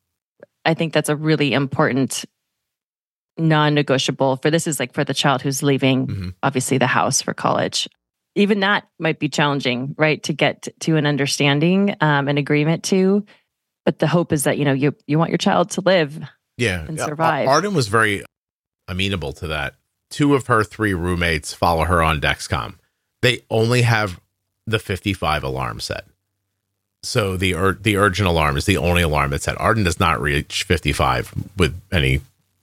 [SPEAKER 1] I think that's a really important non-negotiable for this is like for the child who's leaving, obviously the house for college. Even that might be challenging, right? To get to an understanding, an agreement to, but the hope is that, you know, you want your child to live and survive. Arden was very amenable to that 2 of her 3 roommates follow her on Dexcom. They only have the 55 alarm set. So the urgent alarm is the only alarm that's set. Arden does not reach 55 with any,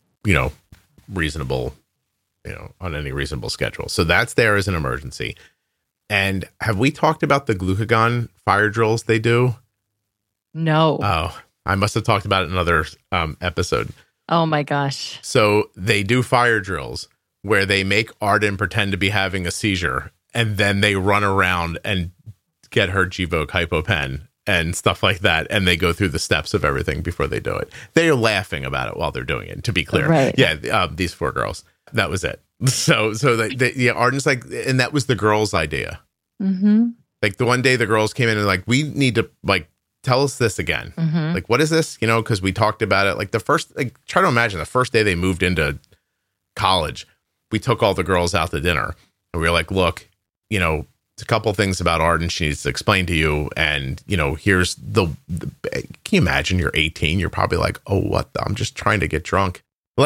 [SPEAKER 1] reasonable, on any reasonable schedule. So that's there as an emergency. And have we talked about the glucagon fire drills they do?
[SPEAKER 2] No.
[SPEAKER 1] Oh, I must have talked about it in another episode.
[SPEAKER 2] Oh my gosh.
[SPEAKER 1] So they do fire drills where they make Arden pretend to be having a seizure, and then they run around and get her Gvoke HypoPen and stuff like that. And they go through the steps of everything before they do it. They are laughing about it while they're doing it, to be clear.
[SPEAKER 2] Right.
[SPEAKER 1] Yeah. These 4 girls, that was it. So Arden's like, and that was the girls' idea.
[SPEAKER 2] Mm-hmm.
[SPEAKER 1] Like the one day the girls came in and like, we need to tell us this again.
[SPEAKER 2] Mm-hmm.
[SPEAKER 1] Like, what is this? Because we talked about it. Like the first, try to imagine the first day they moved into college, we took all the girls out to dinner and we were like, look, it's a couple things about Arden she needs to explain to you. And, here's the can you imagine you're 18? You're probably like, oh, what? I'm just trying to get drunk.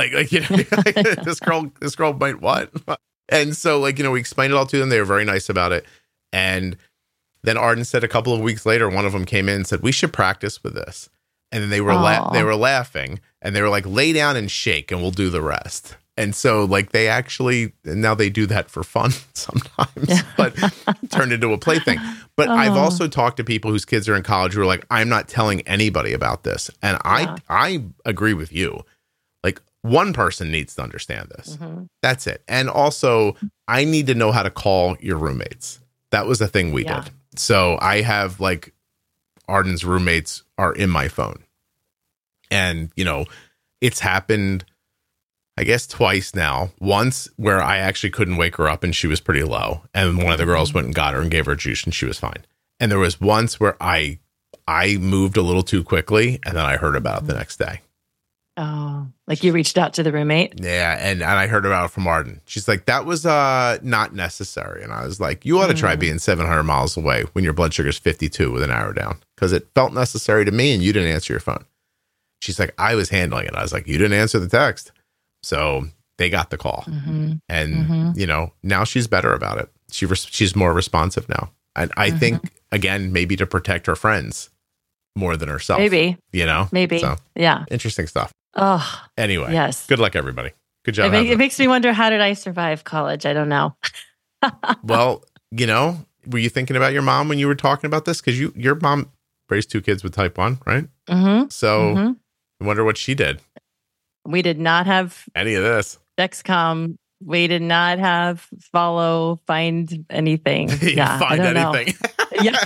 [SPEAKER 1] This girl might what? And so we explained it all to them. They were very nice about it. And then Arden said a couple of weeks later, one of them came in and said, we should practice with this. And then they were laughing and they were like, lay down and shake and we'll do the rest. And so they actually, now they do that for fun sometimes, but turned into a plaything. But I've also talked to people whose kids are in college who are like, I'm not telling anybody about this. And I agree with you. One person needs to understand this. Mm-hmm. That's it. And also I need to know how to call your roommates. That was a thing we did. So I have Arden's roommates are in my phone. And, it's happened, I guess, twice now. Once where I actually couldn't wake her up and she was pretty low. And one of the girls went and got her and gave her juice and she was fine. And there was once where I moved a little too quickly and then I heard about it the next day.
[SPEAKER 2] Oh, you reached out to the roommate?
[SPEAKER 1] Yeah, and I heard about it from Arden. She's like, that was not necessary. And I was like, you ought to try being 700 miles away when your blood sugar is 52 with an arrow down, because it felt necessary to me and you didn't answer your phone. She's like, I was handling it. I was like, you didn't answer the text. So they got the call. Mm-hmm. And, now she's better about it. She's more responsive now. And I think, again, maybe to protect her friends more than herself.
[SPEAKER 2] Maybe. Maybe.
[SPEAKER 1] So,
[SPEAKER 2] yeah.
[SPEAKER 1] Interesting stuff.
[SPEAKER 2] Oh,
[SPEAKER 1] anyway.
[SPEAKER 2] Yes.
[SPEAKER 1] Good luck, everybody. Good job.
[SPEAKER 2] It makes me wonder, how did I survive college? I don't know.
[SPEAKER 1] Well, were you thinking about your mom when you were talking about this? Because your mom raised 2 kids with type 1, right? Mm-hmm. So I wonder what she did.
[SPEAKER 2] We did not have
[SPEAKER 1] any of this.
[SPEAKER 2] Dexcom. We did not have find anything. Yeah,
[SPEAKER 1] find anything.
[SPEAKER 2] Yeah.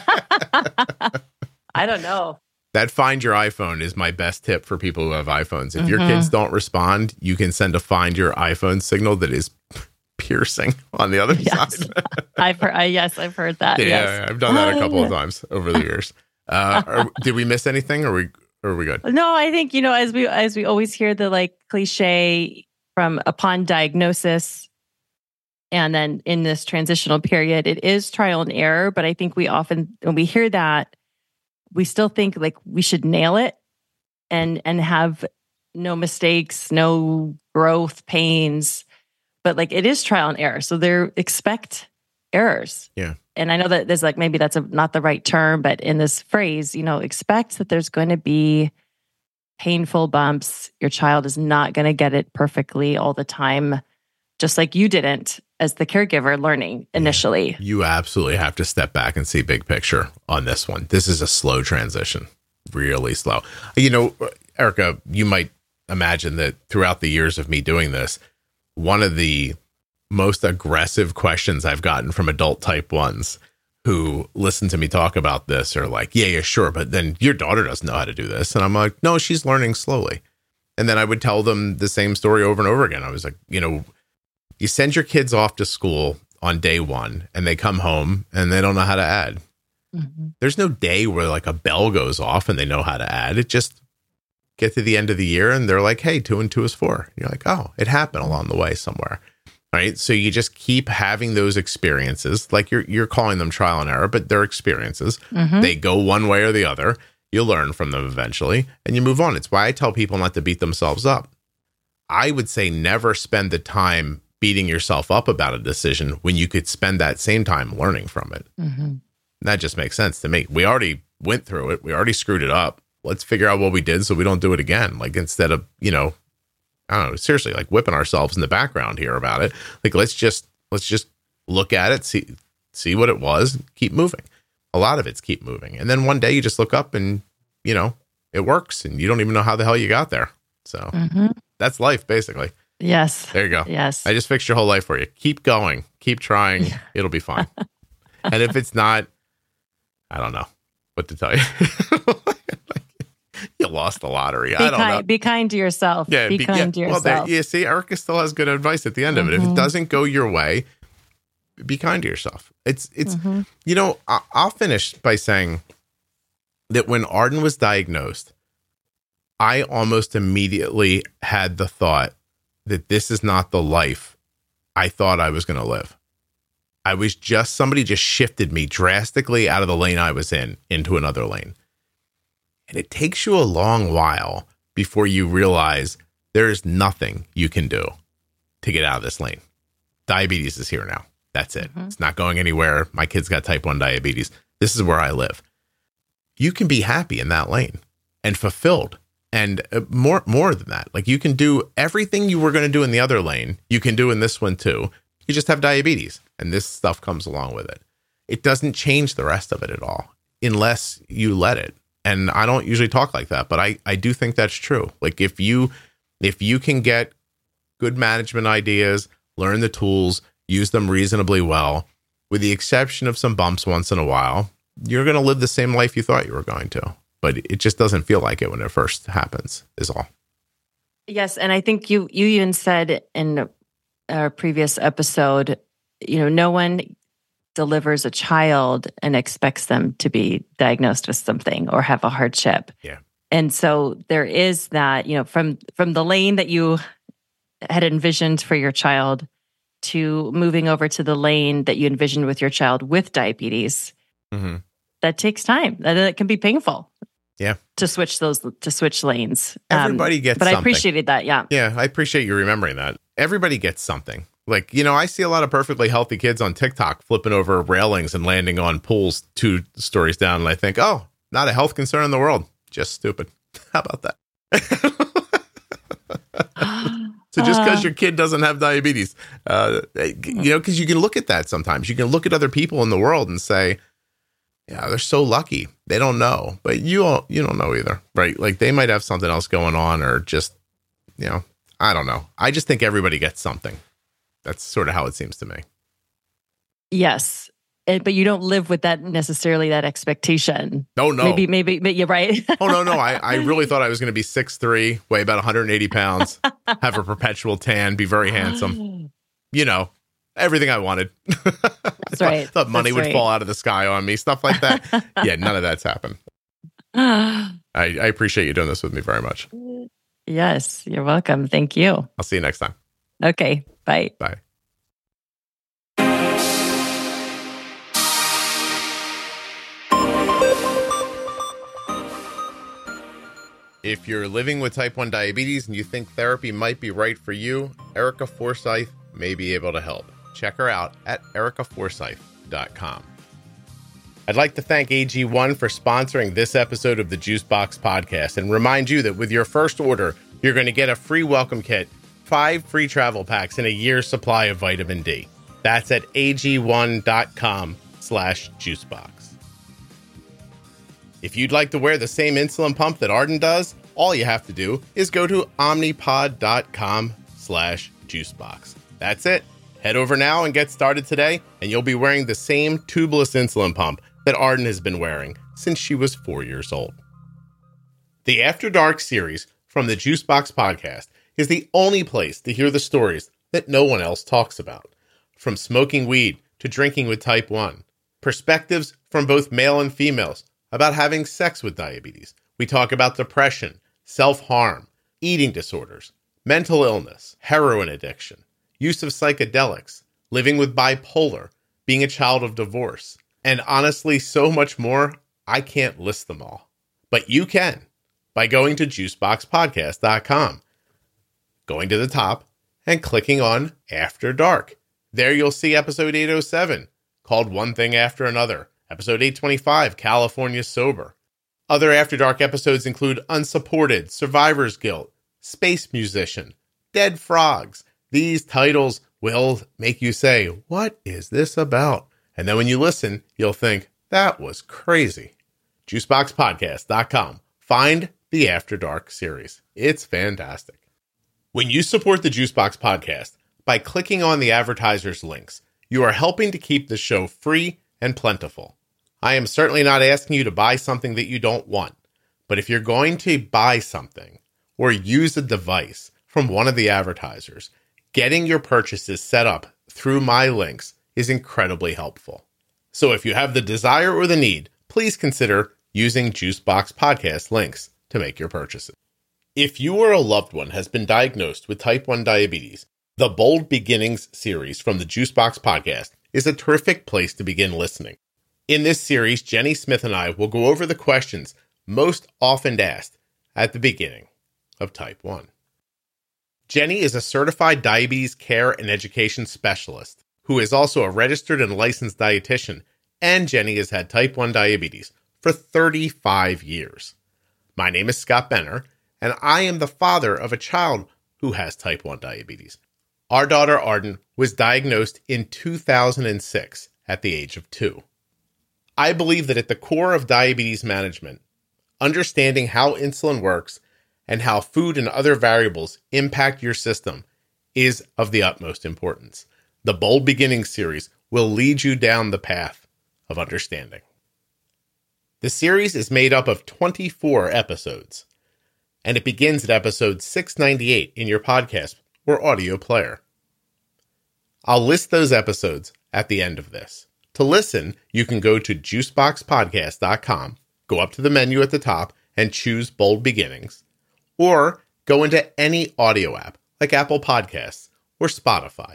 [SPEAKER 2] I don't know.
[SPEAKER 1] That find your iPhone is my best tip for people who have iPhones. If your kids don't respond, you can send a find your iPhone signal that is piercing on the other side.
[SPEAKER 2] I've heard that.
[SPEAKER 1] Yeah,
[SPEAKER 2] yes.
[SPEAKER 1] I've done that a couple of times over the years. Did we miss anything? Or are we good?
[SPEAKER 2] No, I think, as we always hear the cliche from upon diagnosis and then in this transitional period, it is trial and error. But I think we often, when we hear that, we still think we should nail it and have no mistakes, no growth pains, but it is trial and error. So expect errors.
[SPEAKER 1] Yeah.
[SPEAKER 2] And I know that there's maybe that's not the right term, but in this phrase, expect that there's going to be painful bumps. Your child is not going to get it perfectly all the time, just like you didn't as the caregiver learning initially.
[SPEAKER 1] You absolutely have to step back and see big picture on this one. This is a slow transition, really slow. Erica, you might imagine that throughout the years of me doing this, one of the most aggressive questions I've gotten from adult type 1s who listen to me talk about this are like, yeah, sure. But then your daughter doesn't know how to do this. And I'm like, no, she's learning slowly. And then I would tell them the same story over and over again. I was like, you send your kids off to school on day 1 and they come home and they don't know how to add. Mm-hmm. There's no day where a bell goes off and they know how to add. It just get to the end of the year and they're like, hey, 2 and 2 is 4. You're like, oh, it happened along the way somewhere. Right. So you just keep having those experiences, you're calling them trial and error, but they're experiences. Mm-hmm. They go one way or the other. You learn from them eventually and you move on. It's why I tell people not to beat themselves up. I would say never spend the time beating yourself up about a decision when you could spend that same time learning from it.
[SPEAKER 2] Mm-hmm.
[SPEAKER 1] That just makes sense to me. We already went through it. We already screwed it up. Let's figure out what we did so we don't do it again. Like, instead of, I don't know, seriously, like whipping ourselves in the background here about it. Like, let's just look at it, see what it was, keep moving. A lot of it's keep moving. And then one day you just look up and, it works and you don't even know how the hell you got there. So that's life, basically.
[SPEAKER 2] Yes.
[SPEAKER 1] There you go.
[SPEAKER 2] Yes.
[SPEAKER 1] I just fixed your whole life for you. Keep going. Keep trying. It'll be fine. And if it's not, I don't know what to tell you. You lost the lottery. I don't know.
[SPEAKER 2] Be kind to yourself. Yeah, be kind to yourself.
[SPEAKER 1] Well, see, Erica still has good advice at the end of it. If it doesn't go your way, be kind to yourself. It's I'll finish by saying that when Arden was diagnosed, I almost immediately had the thought that this is not the life I thought I was going to live. Somebody just shifted me drastically out of the lane I was in into another lane. And it takes you a long while before you realize there is nothing you can do to get out of this lane. Diabetes is here now. That's it. It's not going anywhere. My kid's got type 1 diabetes. This is where I live. You can be happy in that lane and fulfilled. And more than that, like, you can do everything you were going to do in the other lane. You can do in this one too. You just have diabetes and this stuff comes along with it. It doesn't change the rest of it at all unless you let it. And I don't usually talk like that, but I do think that's true. Like, if you can get good management ideas, learn the tools, use them reasonably well, with the exception of some bumps once in a while, you're going to live the same life you thought you were going to. But it just doesn't feel like it when it first happens, is all.
[SPEAKER 2] Yes. And I think you even said in our previous episode, no one delivers a child and expects them to be diagnosed with something or have a hardship.
[SPEAKER 1] Yeah.
[SPEAKER 2] And so there is that, from the lane that you had envisioned for your child to moving over to the lane that you envisioned with your child with diabetes. That takes time. That can be painful.
[SPEAKER 1] Yeah.
[SPEAKER 2] To switch lanes.
[SPEAKER 1] Everybody gets something.
[SPEAKER 2] But I appreciated that. Yeah.
[SPEAKER 1] Yeah. I appreciate you remembering that. Everybody gets something. Like, I see a lot of perfectly healthy kids on TikTok flipping over railings and landing on pools 2 stories down. And I think, oh, not a health concern in the world. Just stupid. How about that? So just because your kid doesn't have diabetes, because you can look at that sometimes. You can look at other people in the world and say, yeah, they're so lucky. They don't know, but you don't know either, right? Like, they might have something else going on, or just, I don't know. I just think everybody gets something. That's sort of how it seems to me. Yes.
[SPEAKER 2] But you don't live with that necessarily, that expectation.
[SPEAKER 1] No.
[SPEAKER 2] Maybe, but you're right.
[SPEAKER 1] Oh, no. I really thought I was going to be 6'3", weigh about 180 pounds, have a perpetual tan, be very handsome. Everything I wanted.
[SPEAKER 2] That's right.
[SPEAKER 1] Thought money would fall out of the sky on me, stuff like that. Yeah, none of that's happened. I appreciate you doing this with me very much.
[SPEAKER 2] Yes, you're welcome. Thank you.
[SPEAKER 1] I'll see you next time.
[SPEAKER 2] Okay, bye.
[SPEAKER 1] Bye. If you're living with type 1 diabetes and you think therapy might be right for you, Erica Forsyth may be able to help. Check her out at ericaforsyth.com. I'd like to thank AG1 for sponsoring this episode of the Juicebox Podcast and remind you that with your first order, you're going to get a free welcome kit, 5 free travel packs, and a year's supply of vitamin D. That's at ag1.com/juicebox. If you'd like to wear the same insulin pump that Arden does, all you have to do is go to omnipod.com/juicebox. That's it. Head over now and get started today, and you'll be wearing the same tubeless insulin pump that Arden has been wearing since she was 4 years old. The After Dark series from the Juicebox Podcast is the only place to hear the stories that no one else talks about. From smoking weed to drinking with type 1. Perspectives from both male and females about having sex with diabetes. We talk about depression, self-harm, eating disorders, mental illness, heroin addiction, use of psychedelics, living with bipolar, being a child of divorce, and honestly, so much more. I can't list them all. But you can by going to juiceboxpodcast.com, going to the top, and clicking on After Dark. There you'll see episode 807, called One Thing After Another, episode 825, California Sober. Other After Dark episodes include Unsupported, Survivor's Guilt, Space Musician, Dead Frogs. These titles will make you say, what is this about? And then when you listen, you'll think, that was crazy. JuiceBoxPodcast.com. Find the After Dark series. It's fantastic. When you support the Juicebox Podcast by clicking on the advertisers' links, you are helping to keep the show free and plentiful. I am certainly not asking you to buy something that you don't want, but if you're going to buy something or use a device from one of the advertisers, getting your purchases set up through my links is incredibly helpful. So if you have the desire or the need, please consider using Juicebox Podcast links to make your purchases. If you or a loved one has been diagnosed with type 1 diabetes, the Bold Beginnings series from the Juicebox Podcast is a terrific place to begin listening. In this series, Jenny Smith and I will go over the questions most often asked at the beginning of type 1. Jenny is a certified diabetes care and education specialist who is also a registered and licensed dietitian, and Jenny has had type 1 diabetes for 35 years. My name is Scott Benner, and I am the father of a child who has type 1 diabetes. Our daughter Arden was diagnosed in 2006 at the age of 2. I believe that at the core of diabetes management, understanding how insulin works and how food and other variables impact your system is of the utmost importance. The Bold Beginnings series will lead you down the path of understanding. The series is made up of 24 episodes, and it begins at episode 698 in your podcast or audio player. I'll list those episodes at the end of this. To listen, you can go to juiceboxpodcast.com, go up to the menu at the top, and choose Bold Beginnings, or go into any audio app like Apple Podcasts or Spotify,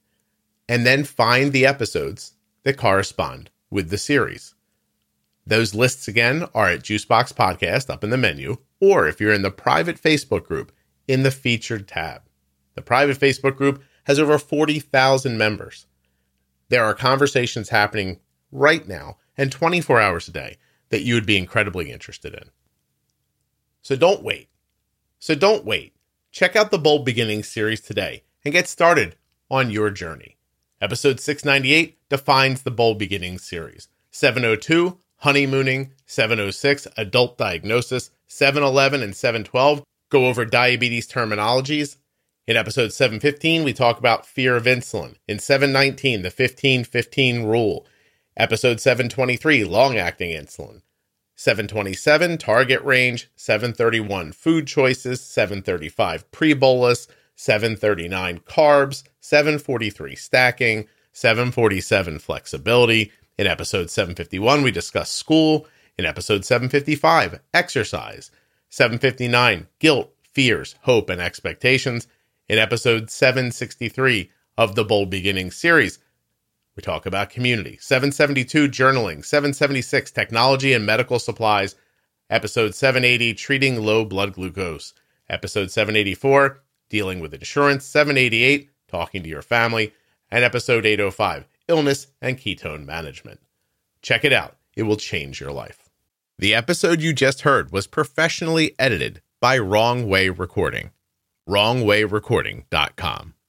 [SPEAKER 1] and then find the episodes that correspond with the series. Those lists again are at Juicebox Podcast up in the menu, or if you're in the private Facebook group, in the featured tab. The private Facebook group has over 40,000 members. There are conversations happening right now and 24 hours a day that you would be incredibly interested in. So don't wait. Check out the Bold Beginnings series today and get started on your journey. Episode 698 defines the Bold Beginnings series. 702, honeymooning. 706, adult diagnosis. 711 and 712 go over diabetes terminologies. In episode 715, we talk about fear of insulin. In 719, the 15-15 rule. Episode 723, long-acting insulin. 727, target range. 731, food choices. 735, pre-bolus. 739, carbs. 743, stacking. 747, flexibility. In episode 751, we discuss school. In episode 755, exercise. 759, guilt, fears, hope, and expectations. In episode 763 of the Bold Beginnings series, we talk about community. 772, journaling. 776, technology and medical supplies. Episode 780, treating low blood glucose. Episode 784, dealing with insurance. 788, talking to your family. And episode 805, illness and ketone management. Check it out. It will change your life. The episode you just heard was professionally edited by Wrong Way Recording. WrongWayRecording.com.